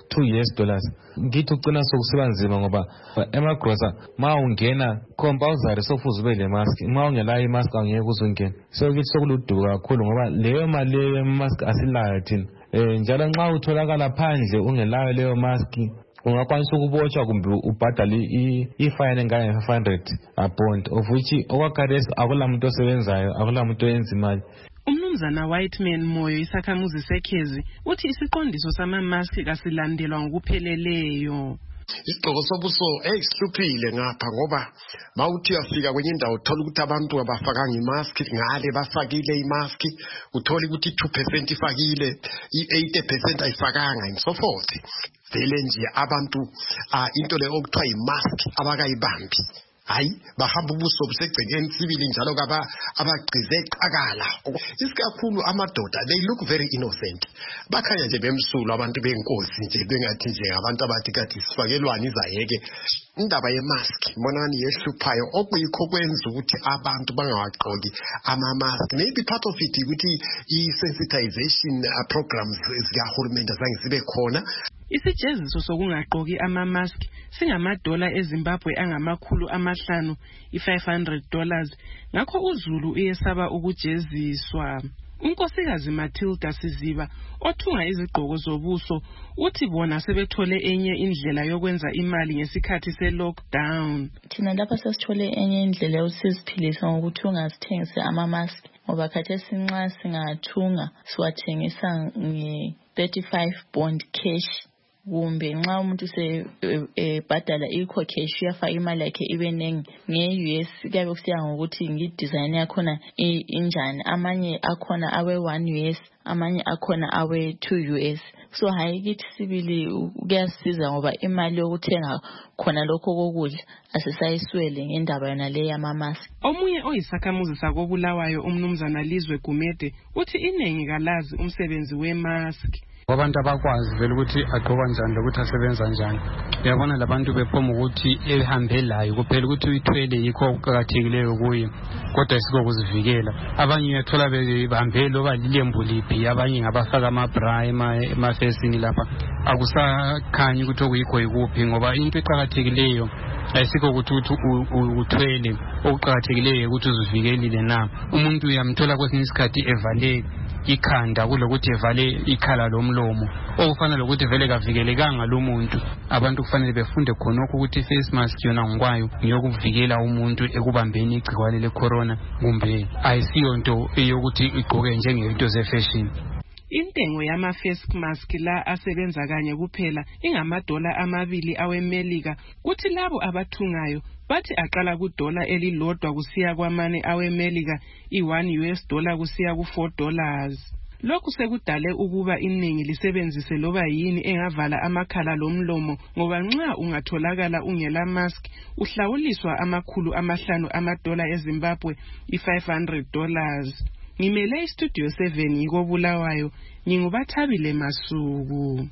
two U S dollars. Ngithi ugcina sokusiba nzima ngoba emagrosa ma ungena compulsory sofuze ube le mask, ma ungela i-mask angeke uzungena. So ngithi sokuluduka kakhulu ngoba leyo mali leyo mask asilayo thina. Eh njalo nxa utholakala phandle ungelayo leyo mask ungakwanisa ukubotshwa kumbe ubhadale i-fine engange five hundred bond of which okwakhathesi akula muntu osebenzayo, akula muntu oyenza imali. Umnumzana Whiteman Moyo isakhamuzi sekhezi uthi isiqondiso sama-mask kasilandelwa ngokupheleleyo. Isigqoko sobuso esihluphile ngapha ngoba mawuthi uyafika kwenye indawo uthola ukuthi abantu abafakanga imask, ngale bafakile imask, uthola ukuthi two percent ifakile, i-eighty percent ayifakanga and so forth. Vele nje abantu into le okuthiwa imask abakayibambi. Hayi bahamba ubuso busegcekeni sibili njalo kaba abagqize qakala. Isikakhulu amadoda, they look very innocent. Bakhanya nje bemsulo abantu benkosi nje bengathi nje abantu abathi kathi sifakelwani izayeke. Indaba ye-mask monani yehluphayo okuyikho kwenza ukuthi abantu bangawagqoki ama-mask. Maybe part of it ukuthi i-sensitization programs zikahulumende zange zibe khona. Isijeziso sokungaqoki ama-mask singamadola eZimbabwe angamakhulu amahlanu i-five hundred dollars. Ngakho uZulu uyesaba ukujeziswa. Unkosikazi Matilda Siziba othunga izigqoko zobuso uthi bona sebethole enye indlela yokwenza imali ngesikhathi se-lockdown. Thina lapha sesithole enye indlela yosiziphilisa ngokuthunga sithengise ama-mask ngoba khathesi nxa singathunga siwathengisa nge-thirty-five bond cash. Kumbe nxa umuntu se ebhadala ikho cash uyafaka imali yakhe ibe nengi nge-U S kuyabe kusiya ngokuthi ngidesign yakhona injani. Amanye akhona awe one U S, amanye akhona awe two U S. So hayi kithi sibili kuyasiza ngoba imali yokuthenga khona lokho kokudla asisayiswele ngendaba yona le yama-mask. Omunye oyisakhamuzi sakobulawayo umnumzana Lizwe Gumede uthi inengi kalazi umsebenzi we-mask. Abantu abakwazi vele ukuthi agqoka njani lokuthi asebenza njani. Uyabona labantu bephoma ukuthi ehambelayo kuphela ukuthi uyithwele yikho okuqhakathekileyo kuye kodwa isikho kuzivikela. Abanye uyathola behambela oba lilembu liphi, abanye ngabafaka ama-bra emafesini lapha akusakhanyi ukuthi okuyikho yikuphi ngoba into eqhakathekileyo ayisikho ukuthi uthwele, okuqhakathekileyo ukuthi uzivikelile na. Umuntu uyamthola kwesinye isikhathi evale ikhanda kulokuthi evale ikhala lomlomo okufana lokuthi vele kavikelekanga lo muntu. Abantu kufanele befunde khonokho ukuthi face mask yona ngokwayo ngiyokuvikela umuntu ekubambeni igcikwane le-corona kumbe ayisiyo nto eyokuthi igqoke njengento ze-fashion. Intengo yama-face mask la asebenza kanye kuphela ingamadola amabili awemelika kuthi labo abathungayo bathi aqala kudola elilodwa kusiya kwamane awemelika i-one U S dollar kusiya ku-four dollars. Lokhu sekudale ukuba iningi lisebenzise loba yini engavala amakhala lomlomo ngoba nxa ungatholakala ungela mask uhlawuliswa amakhulu amahlanu amadola eZimbabwe i-five hundred dollars. Ngimele istudio seven yikobulawayo ngingubathabile Masuku.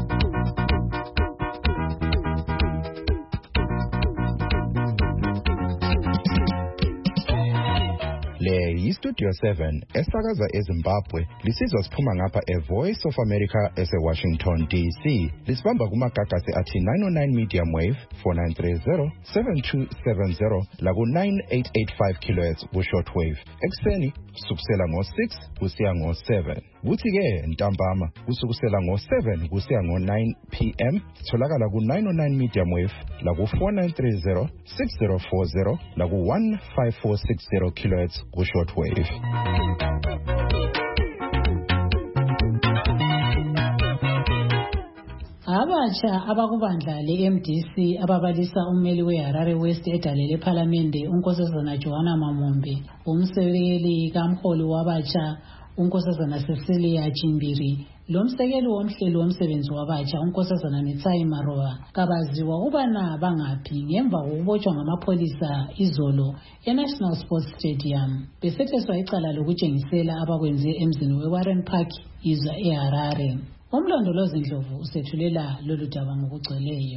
Le yistudio seven esakaza eZimbabwe lisizwa siphuma ngapha eVoice of America ese-Washington D C. Lisibamba kumagagasi athi nine oh nine medium wave, four nine three zero, seven two seven zero laku nine eight eight five kilohertz ku-short wave. Ekuseni kusukusela ngo-six kusiya ngo-seven. Kuthi-ke ntambama kusukusela ngo-seven kusiya ngo-nine p m sitholakala ku-nine oh nine medium wave laku four nine three zero, six zero four zero laku one five four six zero kilohertz ku-short wave. Abatsha abakubandla le-M D C ababalisa ummeli we-Harare West edale lephalamende unkosazana Joanna Mamombe, umsekeli kamholi wabatsha unkosazana Cecilia Chimbiri, lomsekeli womhleli womsebenzi wabatsha unkosazana Netsai Maroa kabaziwa ukubana bangaphi ngemva kokubotshwa ngamapholisa izolo e-National Sports Stadium besetheswa icala lokutshengisela abakwenze emzini we-Warren Park izwa eHarare. Umlondolozi Ndlovu usethulela lolu daba ngokugcweleyo.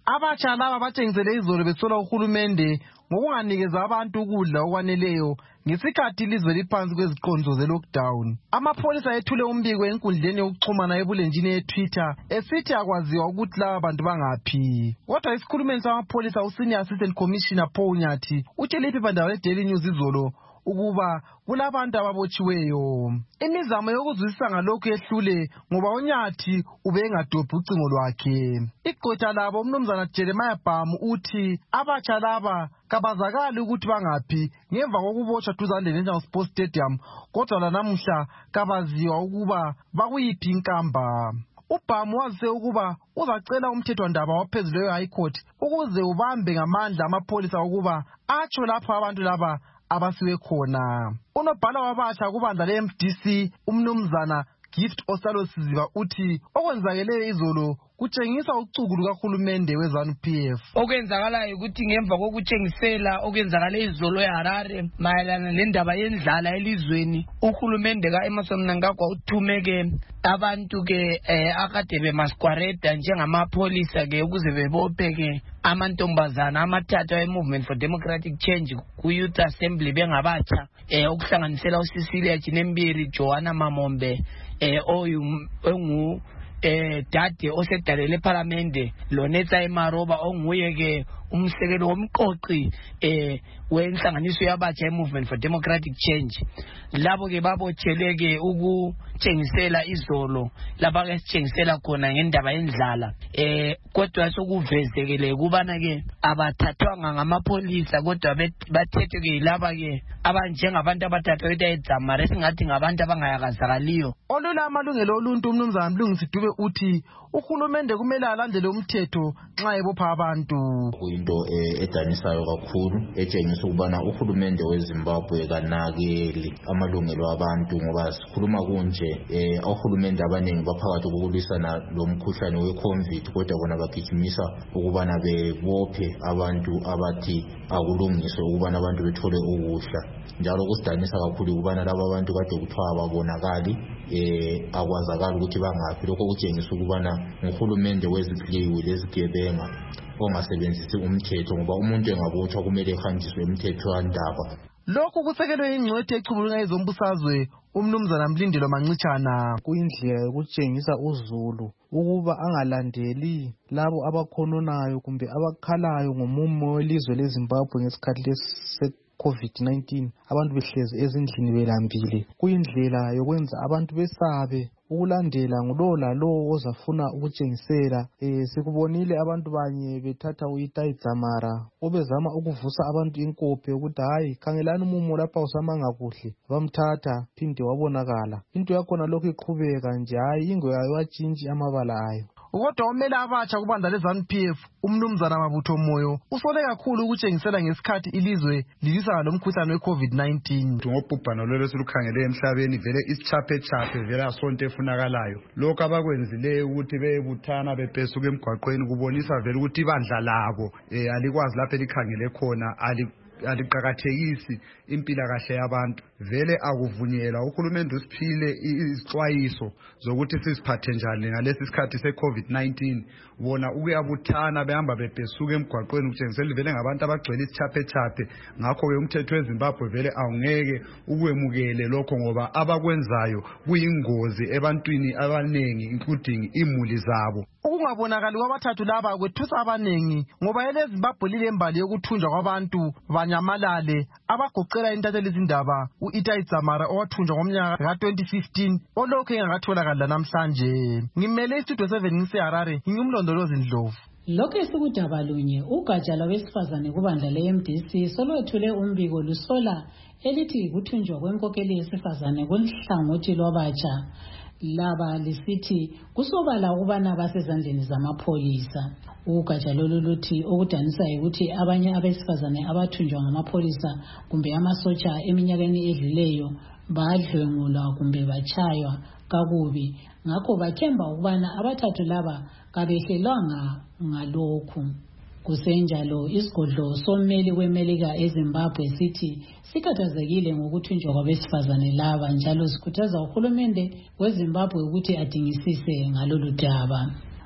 Abatsha laba batshengisele izolo besola uhulumende ngokunganikeza abantu ukudla okwaneleyo ngesikhathi ilizwe liphansi kweziqondiso ze-lockdown. Amapholisa ethule umbiko enkundleni yokuxhumana ebulenjini ye-Twitter esithi akwaziwa ukuthi laba bantu bangaphi. Kodwa isikhulumeli samapholisa uSenior Assistant Commissioner Paul Nyathi utshele iphephandaba le-Daily News izolo ukuba kulabantu ababotshiweyo. Imizamo yokuzwisisa ngalokhu yehlule ngoba uNyathi ubengadobhi ucingo lwakhe. Igqwetha labo umnumzana Jeremiah Bhamu uthi abatsha laba kabazakali ukuthi bangaphi ngemva kokubotshwa duzane leNational Sports Stadium, kodwa lanamuhla kabaziwa ukuba bakuyiphi inkamba. uBhamu wazise ukuba uzacela umthethwandaba waphezulu we-High Court ukuze ubambe ngamandla amapholisa ukuba atsho lapho abantu laba abasiwe khona. Unobhala wabatsha kubandla le-M D C umnumzana Gift Osalo Siziba uthi okwenzakeleyo izolo kutshengisa ucuku lukahulumende we-ZANU P F. Okwenzakalayo ukuthi ngemva kokutshengisela okwenzakale izolo eHarare mayelana nendaba yendlala elizweni, uhulumende ka-Emmerson Mnangagwa uthumeke abantu ke eh, akade bemasquareda njengamapholisa ke ukuze bebophe ke amantombazana amathathu e-Movement for Democratic Change ku-Youth Assembly bengabatsha eh, okuhlanganisela uCecilia Chinembiri, Joanna Mamombe eh, oyu engu eh dade osedalele eParliamente, Lonetsa Emaroba onguye ke umsekelo womqoqi eh wenhlanganiso yabatsha e-Movement for Democratic Change. Labo ke babotheleke ukutshengisela izolo laba ke sitshengisela khona ngendaba yendlala eh kodwa sokuvezekele kubana ke abathathwanga ngamapholisa kodwa bathethwe ke laba ke abanjengabantu abathathwa eTzamara esingathi ngabantu abangayakazakaliyo. Olula amalungelo oluntu umnumzana Mlungisi Dube uthi uhulumende kumele alandele umthetho nxa ebopha abantu. Kuyinto edanisayo kakhulu etshengisa ukubana uhulumende weZimbabwe kanakeli amalungelo abantu, ngoba sikhuluma kunje eh uhulumende abaningi baphakathi kokulwisana lo mkhuhlane we-COVID kodwa bona bagijimisa ukubana bebophe abantu abathi akulungiswe ukubana abantu bethole ukudla. Njalo kusidanisa kakhulu ukubana laba abantu kade kuthiwa ababonakali eh akwazakala ukuthi bangaphi. Lokho kutshengisa ukubana uhulumende weziphiwi lezigebenga ongasebenzisi umthetho, ngoba umuntu engabotshwa kumele ehanjiswe emthethwandaba. Lokhu kusekelwe ingcwethi echubuluka ezombusazwe umnumzana Mlindelo Mancitshana. Kuyindlela yokutshengisa uzulu ukuba angalandeli labo abakhononayo kumbe abakhalayo ngomumo welizwe leZimbabwe ngesikhathi lesi COVID nineteen, abantu behlezi ezindlini belambile. Kuyindlela yokwenza abantu besabe ukulandela ngulowo lalowo ozafuna ukutshengisela. Eh sikubonile abantu banye bethatha uItaizamara obezama ukuvusa abantu inkophe ukuthi hayi khangelani umumo lapha usamanga kuhle, bamthatha phinde wabonakala. Into yakhona lokho iqhubeka nje, hayi ingo yayo watshintshi amabala ayo. Kodwa omele abatsha kubandla le-ZANU P F umnumzana Mabutho Moyo usole kakhulu ukutshengisela ngesikhathi ilizwe lilisa lomkhuhlane we-COVID nineteen. Ngobhubhano lolo silukhangele emhlabeni vele isichaphe chaphe vele asonto efunakalayo. Lokho abakwenzileyo ukuthi beyebuthana bepesuka emgwaqweni kubonisa vele ukuthi ibandla labo eh alikwazi lapho elikhangele khona ali aliqhakathekisi impilakahle yabantu. Vele akuvunyelwa uhulumende usiphile izixwayiso zokuthi sisiphathe njani ngalesi sikhathi se-COVID nineteen. Bona ukuyabuthana behamba bepesuka emgwaqweni kutshengisela vele ngabantu abagcwele isichaphe chaphe. Ngakho ke umthetho weZimbabwe vele awungeke ukwemukele lokho, ngoba abakwenzayo kuyingozi ebantwini abanengi including imuli zabo. Ukungabonakali kwabathathu laba kwethusa abanengi ngoba eleZimbabwe lilembali yokuthunjwa kwabantu banyamalale abagoqela intatheli izindaba uItaizamara owathunjwa ngomnyaka ka twenty fifteen olokhu engakatholakala namhlanje. Ngimele istudio seven ngiseHarare, ngingumlondolozi Ndlovu. Lokhu esikudaba lunye ugatsha lwabesifazane kubandla le-M D C solwethule umbiko lusola elithi kuthunjwa kwenkokheli yesifazane kulihlangothi lwabatsha laba lisithi kusobala ukubana basezandleni zamapholisa. Ugatsha lolu luthi okudanisa ukuthi abanye abesifazane abathunjwa ngamapholisa kumbe amasotsha eminyakeni edluleyo badlwengulwa kumbe bachaywa kakubi, ngakho bathemba ukubana abathathu laba kabehlelwanga ngalokhu. Kusenjalo isigodlo sommeli weMelika eZimbabwe sithi sikhathazekile ngokuthunjwa kwabesifazane laba, njalo sikhuthaza uhulumende weZimbabwe ukuthi adingisise ngalolu daba.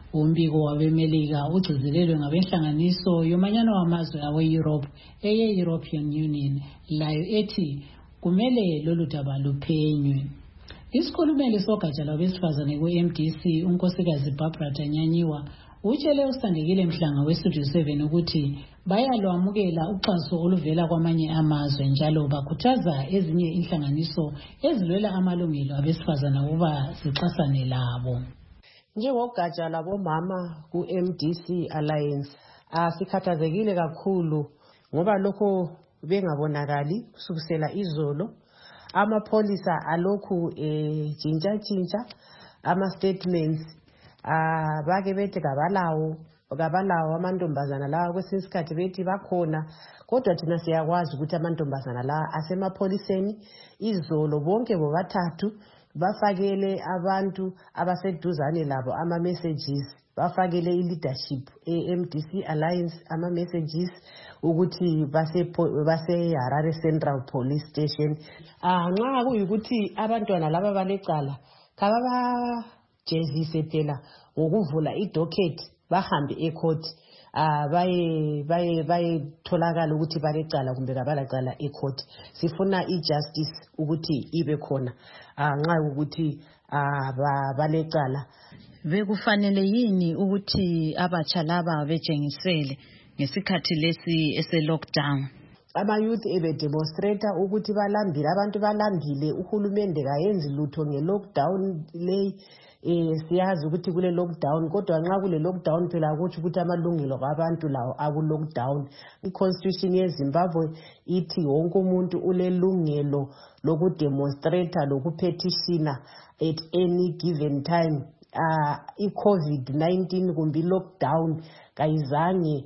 Umbiko wabemelika ugcizelelwe ngabenhlanganiso yomanyano wamazwe awe-Europe eye-European Union layo ethi kumele lolu daba luphenywe. Isikhulumeli sogatsha lwabesifazane ku-M D C unkosikazi Barbara Danyanyiwa utshele usandekile Mhlanga we-Studio seven ukuthi bayalwamukela uxhaso oluvela kwamanye amazwe njalo bakhuthaza ezinye inhlanganiso ezilwela amalungelo abesifazane ukuba zixhasane labo. Njengogatsha labomama ku-M D C Alliance asikhathazekile kakhulu ngoba lokho bengabonakali kusukisela izolo. Amapholisa alokhu ejintsha jintsha ama statements abake bethi kabalawo kabalawo amantombazana lawa kwesinye isikhathi bethi bakhona kodwa thina siyakwazi ukuthi amantombazana lawa asemapholiseni. Izolo bonke bobathathu bafakele abantu abaseduzane labo ama messages, bafakele i-leadership e-M D C Alliance ama messages ukuthi base base Harare Central Police Station. Ah nxa kuyikuthi abantwana laba balecala kababa jezise phela ngokuvula idocket bahambe ecourt ah baye baye baye tholakala ukuthi balecala kumbe kabalacala ecourt. Sifuna ijustice ukuthi ibe khona ah nxa ukuthi ah balecala. Bekufanele yini ukuthi abatsha laba bejengisele ngesikhathi lesi ese lockdown? Ama youth ebe demonstrator ukuthi balambile abantu balambile uhulumende kayenzi lutho nge lockdown le. Eh siyazi ukuthi kule lockdown kodwa nxa kule lockdown phela ukuthi ukuthi amalungelo abantu lawo aku lockdown. I-Constitution yeZimbabwe ithi wonke umuntu ulelungelo lokudemonstrator lokupetitiona at any given time. Uh, i-COVID nineteen kumbe lockdown kayizange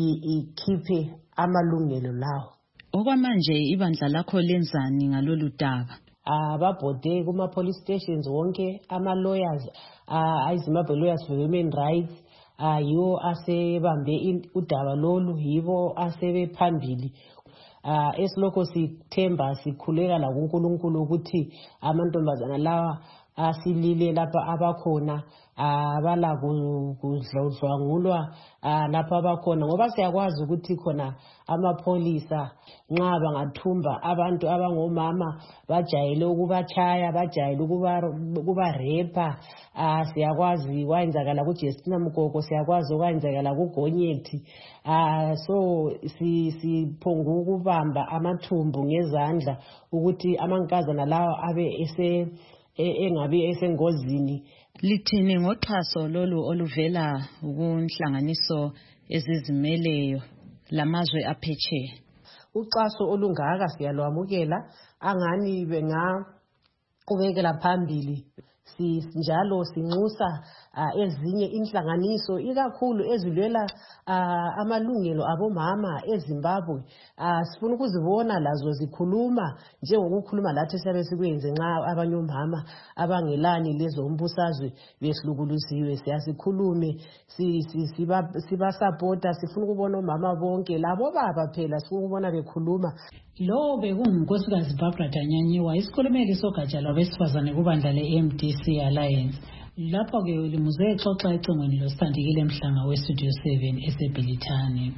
ikhiphe amalungelo lawo. Okwamanje ibandla lakho lenzani ngalolu daba? Ababhode kuma police stations wonke ama lawyers uh, iZimbabwe Lawyers for Women Rights uh, yiwo asebambe udaba lolu, yibo asebe phambili. Uh, esilokho sithemba sikhuleka la kuNkulunkulu ukuthi amantombazana lawa asilile lapha abakhona abala kudlodlwangulwa lapha abakhona ngoba siyakwazi ukuthi khona amapholisa nxa bangathumba abantu abangomama bajayele ukubachaya bajayele ukuba kuba repa. Siyakwazi kwenzakala ku Justina Mkoko, siyakwazi kwenzakala ku Gonyeti. So si siphonga ukubamba amathumbu ngezandla ukuthi amankazana lawo abe ese engabi esengozini. Lithini ngoxhaso lolu oluvela kunhlanganiso ezizimeleyo lamazwe aphetsheya? Uxhaso olungaka siyalwamukela, angani benga kubekela phambili si njalo sinxusa uh, ezinye inhlanganiso ikakhulu ezilwela uh, amalungelo abomama eZimbabwe. Uh, sifuna ukuzibona lazo zikhuluma njengokukhuluma lathi siyabe sikwenze nxa abanye omama abangelani lezo mbusazwe behlukuluziwe siyasikhulume si siba siba supporta. Sifuna ukubona omama bonke labo baba phela sifuna ukubona bekhuluma. Lo bekungunkosikazi Barbara Danyanyiwa, isikhulumeli sogatsha lwabesifazane kubandla le-M D C Alliance. Lapho ke limuze exoxa ecingweni loSithandekile Mhlanga we-Studio seven eseBhilithani.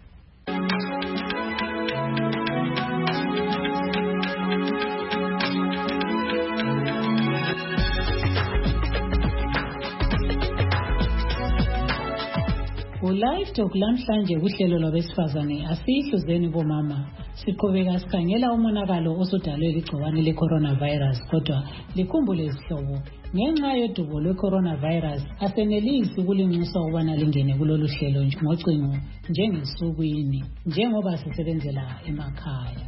Live Talk lamhlanje kuhlelo lwabesifazane asihluzeni bomama. Siqhubeka sikhangela umonakalo osudalwe ligciwane le-coronavirus kodwa likhumbule izihlobo ngenxa yodubo lwe-coronavirus asenelisi ukulinxusa ukubana lingene kulolu hlelo ngocingo njengensukwini njengoba sisebenzela emakhaya.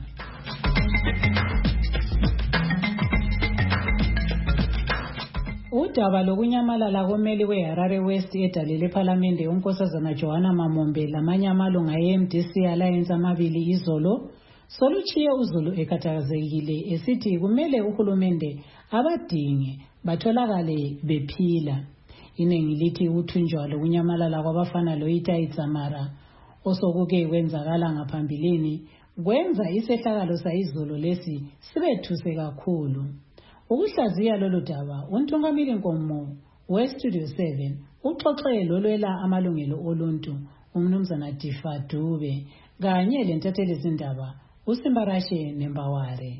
Udaba lokunyamalala komeli weHarare West edalele ePhalamende unkosazana Joanna Mamombe lamanye amalunga e-M D C Alliance amabili izolo soluchiye uZulu ekhathazekile esithi kumele uhulumende abadinge batholakale bephila. Inengi lithi uthunjwa lokunyamalala kwabafana loItai Tsamara osokuke kwenzakala ngaphambilini kwenza isehlakalo sayizolo lesi sibethuse kakhulu. Ukuhlaziya lolu daba uNtungamili Nkomo we-Studio seven uxoxe lolwela amalungelo oluntu umnumzana Difa Dube kanye lentatheli zindaba uSimbarashe Nembaware.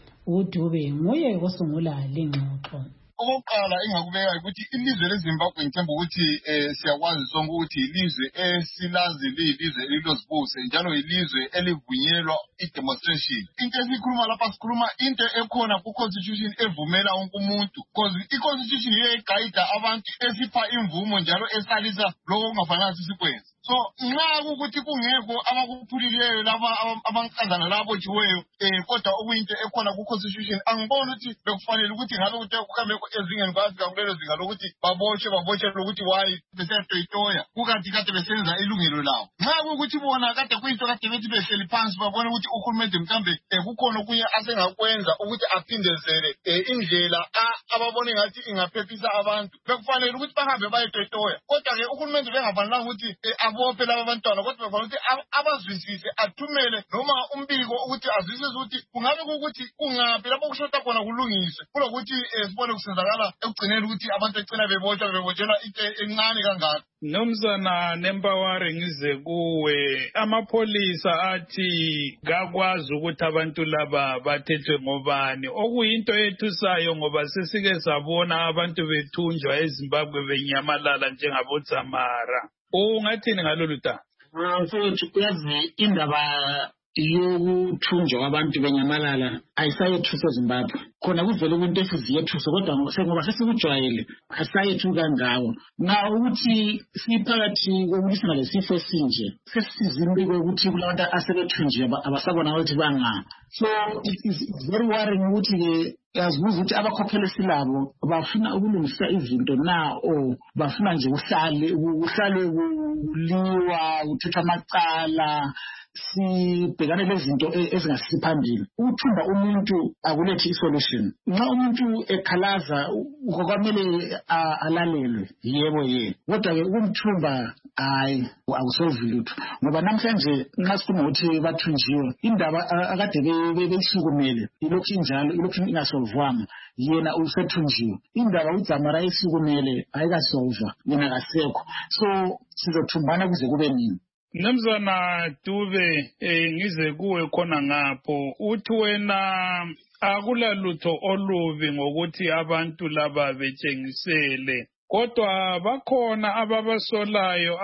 uDube nguye osungula lengxoxo. Okokuqala engakubeka ukuthi ilizwe leZimbabwe ngithemba ukuthi eh siyakwazi sonke ukuthi ilizwe esilazi lilizwe elilozibuse njalo ilizwe elivunyelwa i-demonstration. Into esikhuluma lapha sikhuluma into ekhona ku-constitution evumela wonke umuntu because i-constitution iye igayida abantu esipha imvumo njalo esalisa lokho kungafanele sikwenze. So nxa ukuthi kungekho abakuphulileyo laba abankazana labo jiweyo eh kodwa okuyinto ekhona ku-constitution angiboni ukuthi bekufanele ukuthi ngabe ukuthi kuhambe ezingeni kwafika kulelo zinga lokuthi baboshwe baboshwe lokuthi why besetoyitoya kukanti kade besenza ilungelo lawo. Nxa ukuthi bona kade kuyinto kade bethi behleli phansi babona ukuthi uhulumende mhlambe kukhona okunye asengakwenza ukuthi aphindezele indlela ababone ngathi ingaphephisa abantu bekufanele ukuthi bahambe bayetoyitoya. Kodwa ke uhulumende bengafanele ukuthi abophe laba bantwana kodwa befanele ukuthi abazwisise athumele noma umbiko ukuthi azwisise ukuthi kungabe ukuthi kungaphi lapho kushota khona kulungiswe kulokuthi sibone kusenzakala ekugcineni ukuthi abantu egcina beboshwa bebotshelwa into encane kangaka. Nomzana Nembaware ngize kuwe amapholisa athi kakwazi ukuthi abantu laba bathethwe ngobani okuyinto ethusayo ngoba sesike sabona abantu bethunjwa eZimbabwe benyamalala njengabo Zamara. Ungathini ngalolu daba? Mfowethu uyazi indaba yokuthunjwa kwabantu benyamalala ayisayethusa eZimbabwe. Khona kuvele into esiziyethusa kodwa ngoba sesikujwayele asayethu kangawo. Na ukuthi siphakathi kokulisana lesifo esinje sesizimbi ukuthi kulabantu asebethunjiwe abasabona ukuthi banga. So it is very worrying ukuthi ke yazibuza ukuthi abakhokheli silabo bafuna ukulungisa izinto na o bafuna nje uhlale uhlale kuliwa uthetha amacala sibhekane lezinto ezingasiphambili. Ukuthumba umuntu akulethi isolution. Nxa umuntu ekhalaza ngokwamele alalelwe yebo ye. Kodwa ke ukumthumba hayi akusolve lutho. Ngoba namhlanje nxa sikhuluma ukuthi bathunjiwe indaba akade beyisukumele ilokhu injalo ilokhu ingasolvwanga yena usethunjiwe. Indaba uZamara isukumele ayikasolva yena kasekho. So sizothumbana kuze kube nini. Nomzana Dube eh ngize kuwe khona ngapho uthi wena akulalutho olubi ngokuthi abantu laba betshengisele kodwa bakhona ababasolayo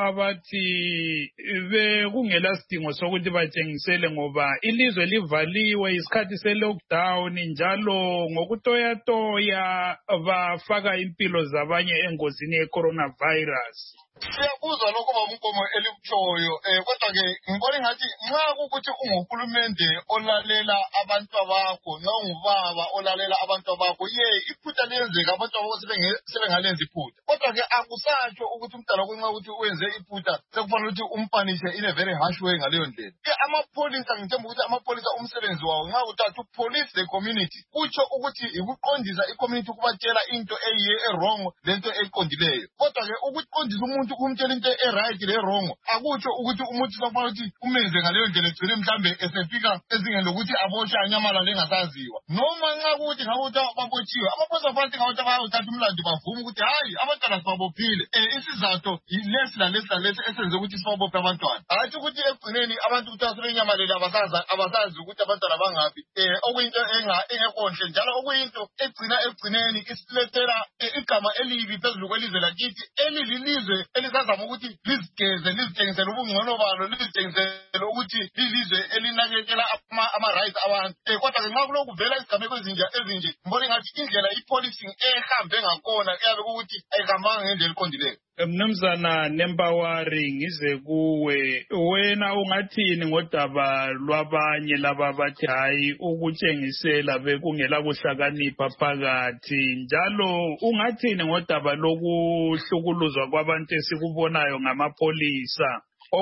abathi bekungela sidingo sokuthi batshengisele ngoba ilizwe livaliwe isikhathi se-lockdown njalo ngokutoyatoya bafaka impilo zabanye engozini ye-coronavirus. Siyakuzwa lokho babunkomo elibuchoyo eh kodwa ke ngibona ngathi nxa ukuthi unguhulumende olalela abantu abakho nongubaba olalela abantu abakho ye iphutha lenzeka abantu abakho sebengalenza iphutha kodwa ke akusatsho ukuthi umntana kunxa ukuthi uyenze iphutha sekufanele ukuthi umpanishe in a very harsh way ngaleyo ndlela. Ke amapholisa ngithemba ukuthi amapholisa umsebenzi wawo nxa uthatha police the community kutsho ukuthi ikuqondisa icommunity kubatshela into eyiye errong lento eqondileyo kodwa ke ukuqondisa umuntu kumtshela into e-right le-wrong akutsho ukuthi umuntu sokufanele ukuthi umenze ngaleyo ndlela egcine mhlambe esefika ezingeni lokuthi aboshwe anyamalala engasaziwa noma nxa ukuthi ngakuthi babotshiwe amaphoyisa afanele ngakuthi bayawuthatha umlando bavume ukuthi hayi abantwana sibabophile isizathu lesi lalesi lalesi esenze ukuthi sibabophe abantwana hathi ukuthi ekugcineni abantu ukuthi asebenyamalele abasazi ukuthi abantwana bangaphi okuyinto engekonhle njalo okuyinto egcina ekugcineni isilethela igama elibi phezulu kwelizwe lakithi elililizwe elizazama ukuthi lizigeze lizitshengisele ubungcono balo lizitshengisele ukuthi lilizwe elinakekela ama-rights abantu kodwa ke nxa kulokuvela izigameko ezinje ezinje mbona ngathi indlela i-policing ehambe ngakhona eyabe ukuthi ayihambanga ngendlela eqondileyo. Mnumzana Nembaware ngize kuwe wena ungathini ngodaba lwabanye laba bathi hayi ukutshengisela bekungela kuhlakanipha phakathi njalo ungathini ngodaba lokuhlukuluzwa kwabantu esikubonayo ngamapholisa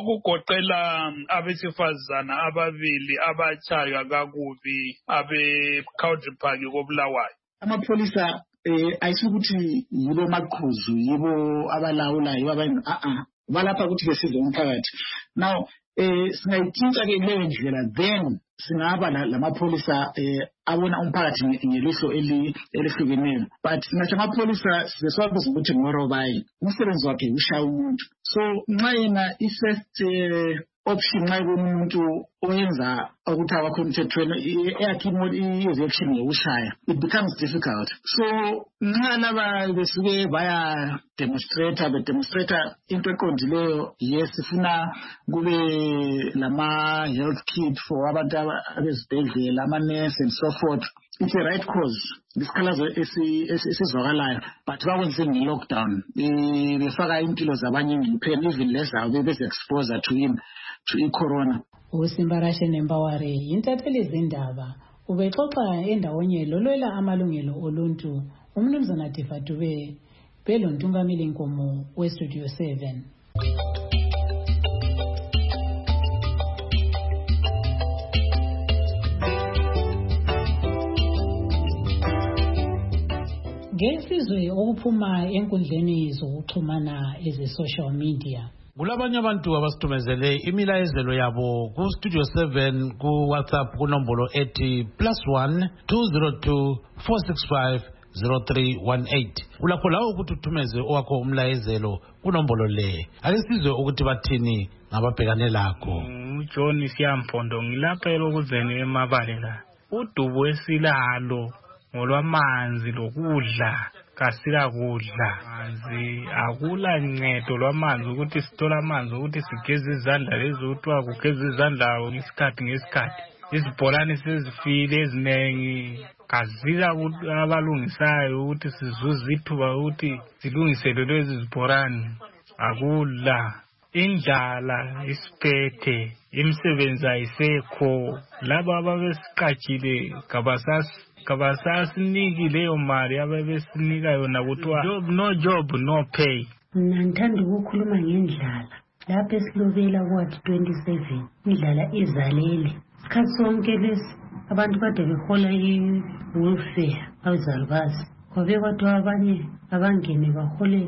okugoqela abesifazana ababili abatshaywa kakubi abe-Country Park koBulawayo? Amapholisa eh ayisukuthi yibo maqhuzu yibo abalawula yibo abanye a balapha ukuthi besize umphakathi. Now eh singayitshintsha ke leyo ndlela then singaba lamapholisa abona umphakathi ngelihlo elihlukeneyo, but singathi amapholisa seswazi ukuthi ngorobayi umsebenzi wakhe ushaya umuntu. So nxa yena i-first option nxa kumuntu oyenza ukuthi abakho emthethweni eyakhe i-eviction yokushaya, it becomes difficult. So nxa laba besuke baya demonstrator bedemonstrator into eqondileyo, yes sifuna kube lama health kit for abantu abezibhedlela, ama-nurse and so forth. It's a right cause. Isikhalazo esizwakalayo, but bakwenze nge-lockdown befaka impilo zabanye ngiphela, even less abo beze-exposure to him to i-corona. uSimbarashe Nembaware intatheli zindaba ubexoxa endawonye lolwela amalungelo oluntu umnumzana Tifatube Belo Ntungamili Nkomo weStudio seven. Ngesizwe okuphuma enkundleni zokuxhumana eze-social media, kulabanye abantu abasitumezele imilayezelo yabo ku Studio seven ku WhatsApp ku nombolo ethi plus one two zero two four six five zero three one eight. Ulakho lawo ukuthi uthumeze owakho umlayezelo ku nombolo le. Ake sizwe ukuthi bathini ngababhekane lakho. uJohn Siyampondo ngilaphela ukuzeni emabale la. Udubo esilalo ngolwamanzi lokudla kasila kudla manzi akula ncedo lwamanzi ukuthi sithola amanzi ukuthi sigeze izandla lezi uthiwa kugeza izandla ngesikhathi ngesikhathi. Izibholani sezifile ezinengi kazila abalungisayo ukuthi sizuze ithuba ukuthi silungisele lezi zibholani. Akula indlala isiphethe imisebenzi ayisekho. Laba ababesiqatshile kabasasi kabasasinika leyo mali ababesinika yona kuthiwa job no job no pay. Ngithanda ukukhuluma ngendlala lapha esilobela kwathi twenty-seven indlala izalele. Isikhathi sonke lesi abantu kade behola i-welfare abazalukazi kwabe kwathiwa abanye abangene bahole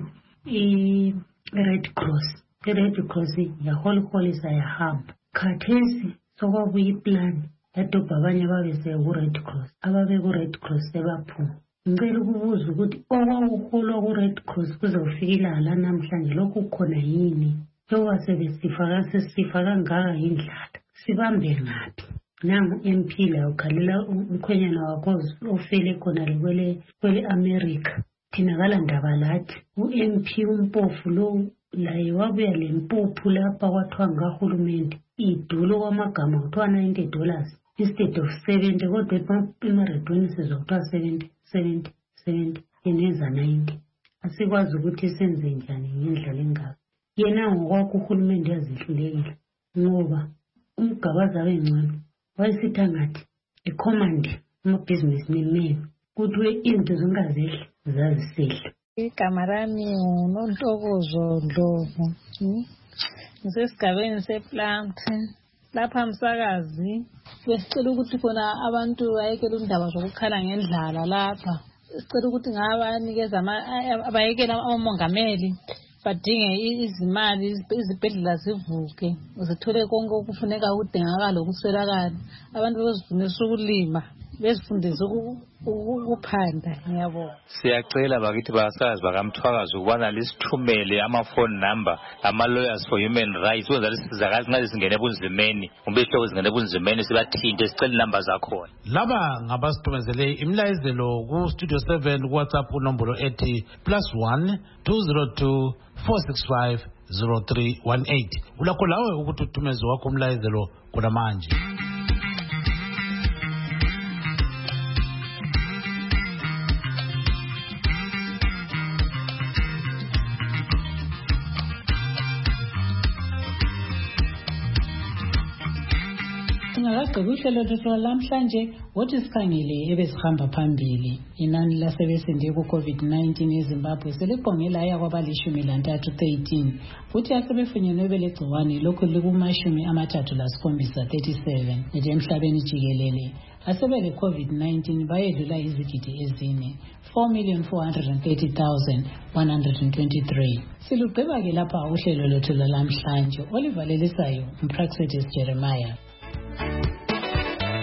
i-Red Cross. I-Red Cross yahola iholisa yahamba. Khathesi sokwabuya iplani yadobha abanye babese ku-Red Cross, ababe ku-Red Cross sebaphuma. Ngicela ukubuza ukuthi okwawuholwa ku-Red Cross kuzofikela la namhlanje lokhu kukhona yini? Njengoba sebesifa sesifa kangaka indlala, sibambe ngaphi? Nangu M P la ukhalela umkhwenyana wakho ofele khona kwele kwele America. Thina kala ndaba lathi u-M P umpofu lo laye wabuya le mpuphu lapha kwathiwa ngahulumende idulo kwamagama kuthiwa ninety dollars instead of seventy, kodwa emaredweni sizokuthiwa seventy seventy seventy yeneza ninety. Asikwazi ukuthi senze njani ngendlela engaka. Yena ngokwakho uhulumende yazihlulekile ngoba umgabaza wengcono wayesitha ngathi icommand ama-business men kuthiwe into zongazehle zazisehla. Igama lami nguNontokozo Ndlovu, ngisesigabeni seplant lapha Msakazi. Besicela ukuthi khona abantu bayekele indaba zokukhala ngendlala lapha. Sicela ukuthi ngabanikeza abayekela abamongameli badinge izimali izibhedlela zivuke zithole konke okufuneka ukudingakala ukuswelakala. Abantu bezifundisa ukulima bezifundisa ukuphanda. Ngiyabonga. Siyacela bakithi basazi bakamthwakazi ukubana lisithumele ama-phone number ama-lawyers for human rights ukwenza lisizakala nxa singene ebunzimeni kumbe ihloko zingene ebunzimeni sibathinte sicela inamba zakhona. Laba ngabasitumezele imilayezelo ku Studio seven ku WhatsApp unombolo ethi plus one two zero two four six five zero three one eight. Ulakho lawe ukuthi uthumeze wakho umlayezelo kunamanje. Ngakagqiba uhlelo lwethu lamhlanje wothi sikhangele ebezihamba phambili. Inani lasebesinde ku-COVID nineteen eZimbabwe seliqongela aya kwabalishumi lantathu thirteen futhi asebefunyenwe belegciwane lokhu likumashumi amathathu lasikhombisa thirty-seven. Nje emhlabeni jikelele asebele COVID nineteen bayedlula izigidi ezine four million four hundred thirty thousand one hundred twenty-three. Silugqiba ke lapha uhlelo lwethu lamhlanje. Oliver Lelisayo, Mpraxetis Jeremiah.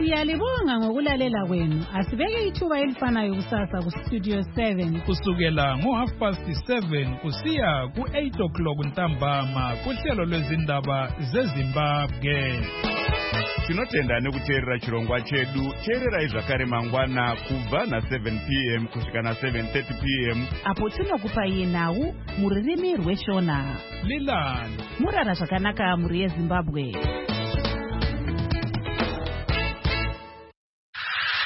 Siyalibonga ngokulalela kwenu. Asibeke ithuba elifanayo kusasa ku Studio seven. Kusukela ngo half past seven kusiya ku eight o'clock ntambama kuhlelo lwezindaba zeZimbabwe. Tinotenda nekuteerera chirongwa chedu. Teererai zvakare mangwana kubva na seven p m kusvika na seven thirty p m apo tinokupa iye nhau mururimi rweshona. Lilan murara zvakanaka muri yeZimbabwe.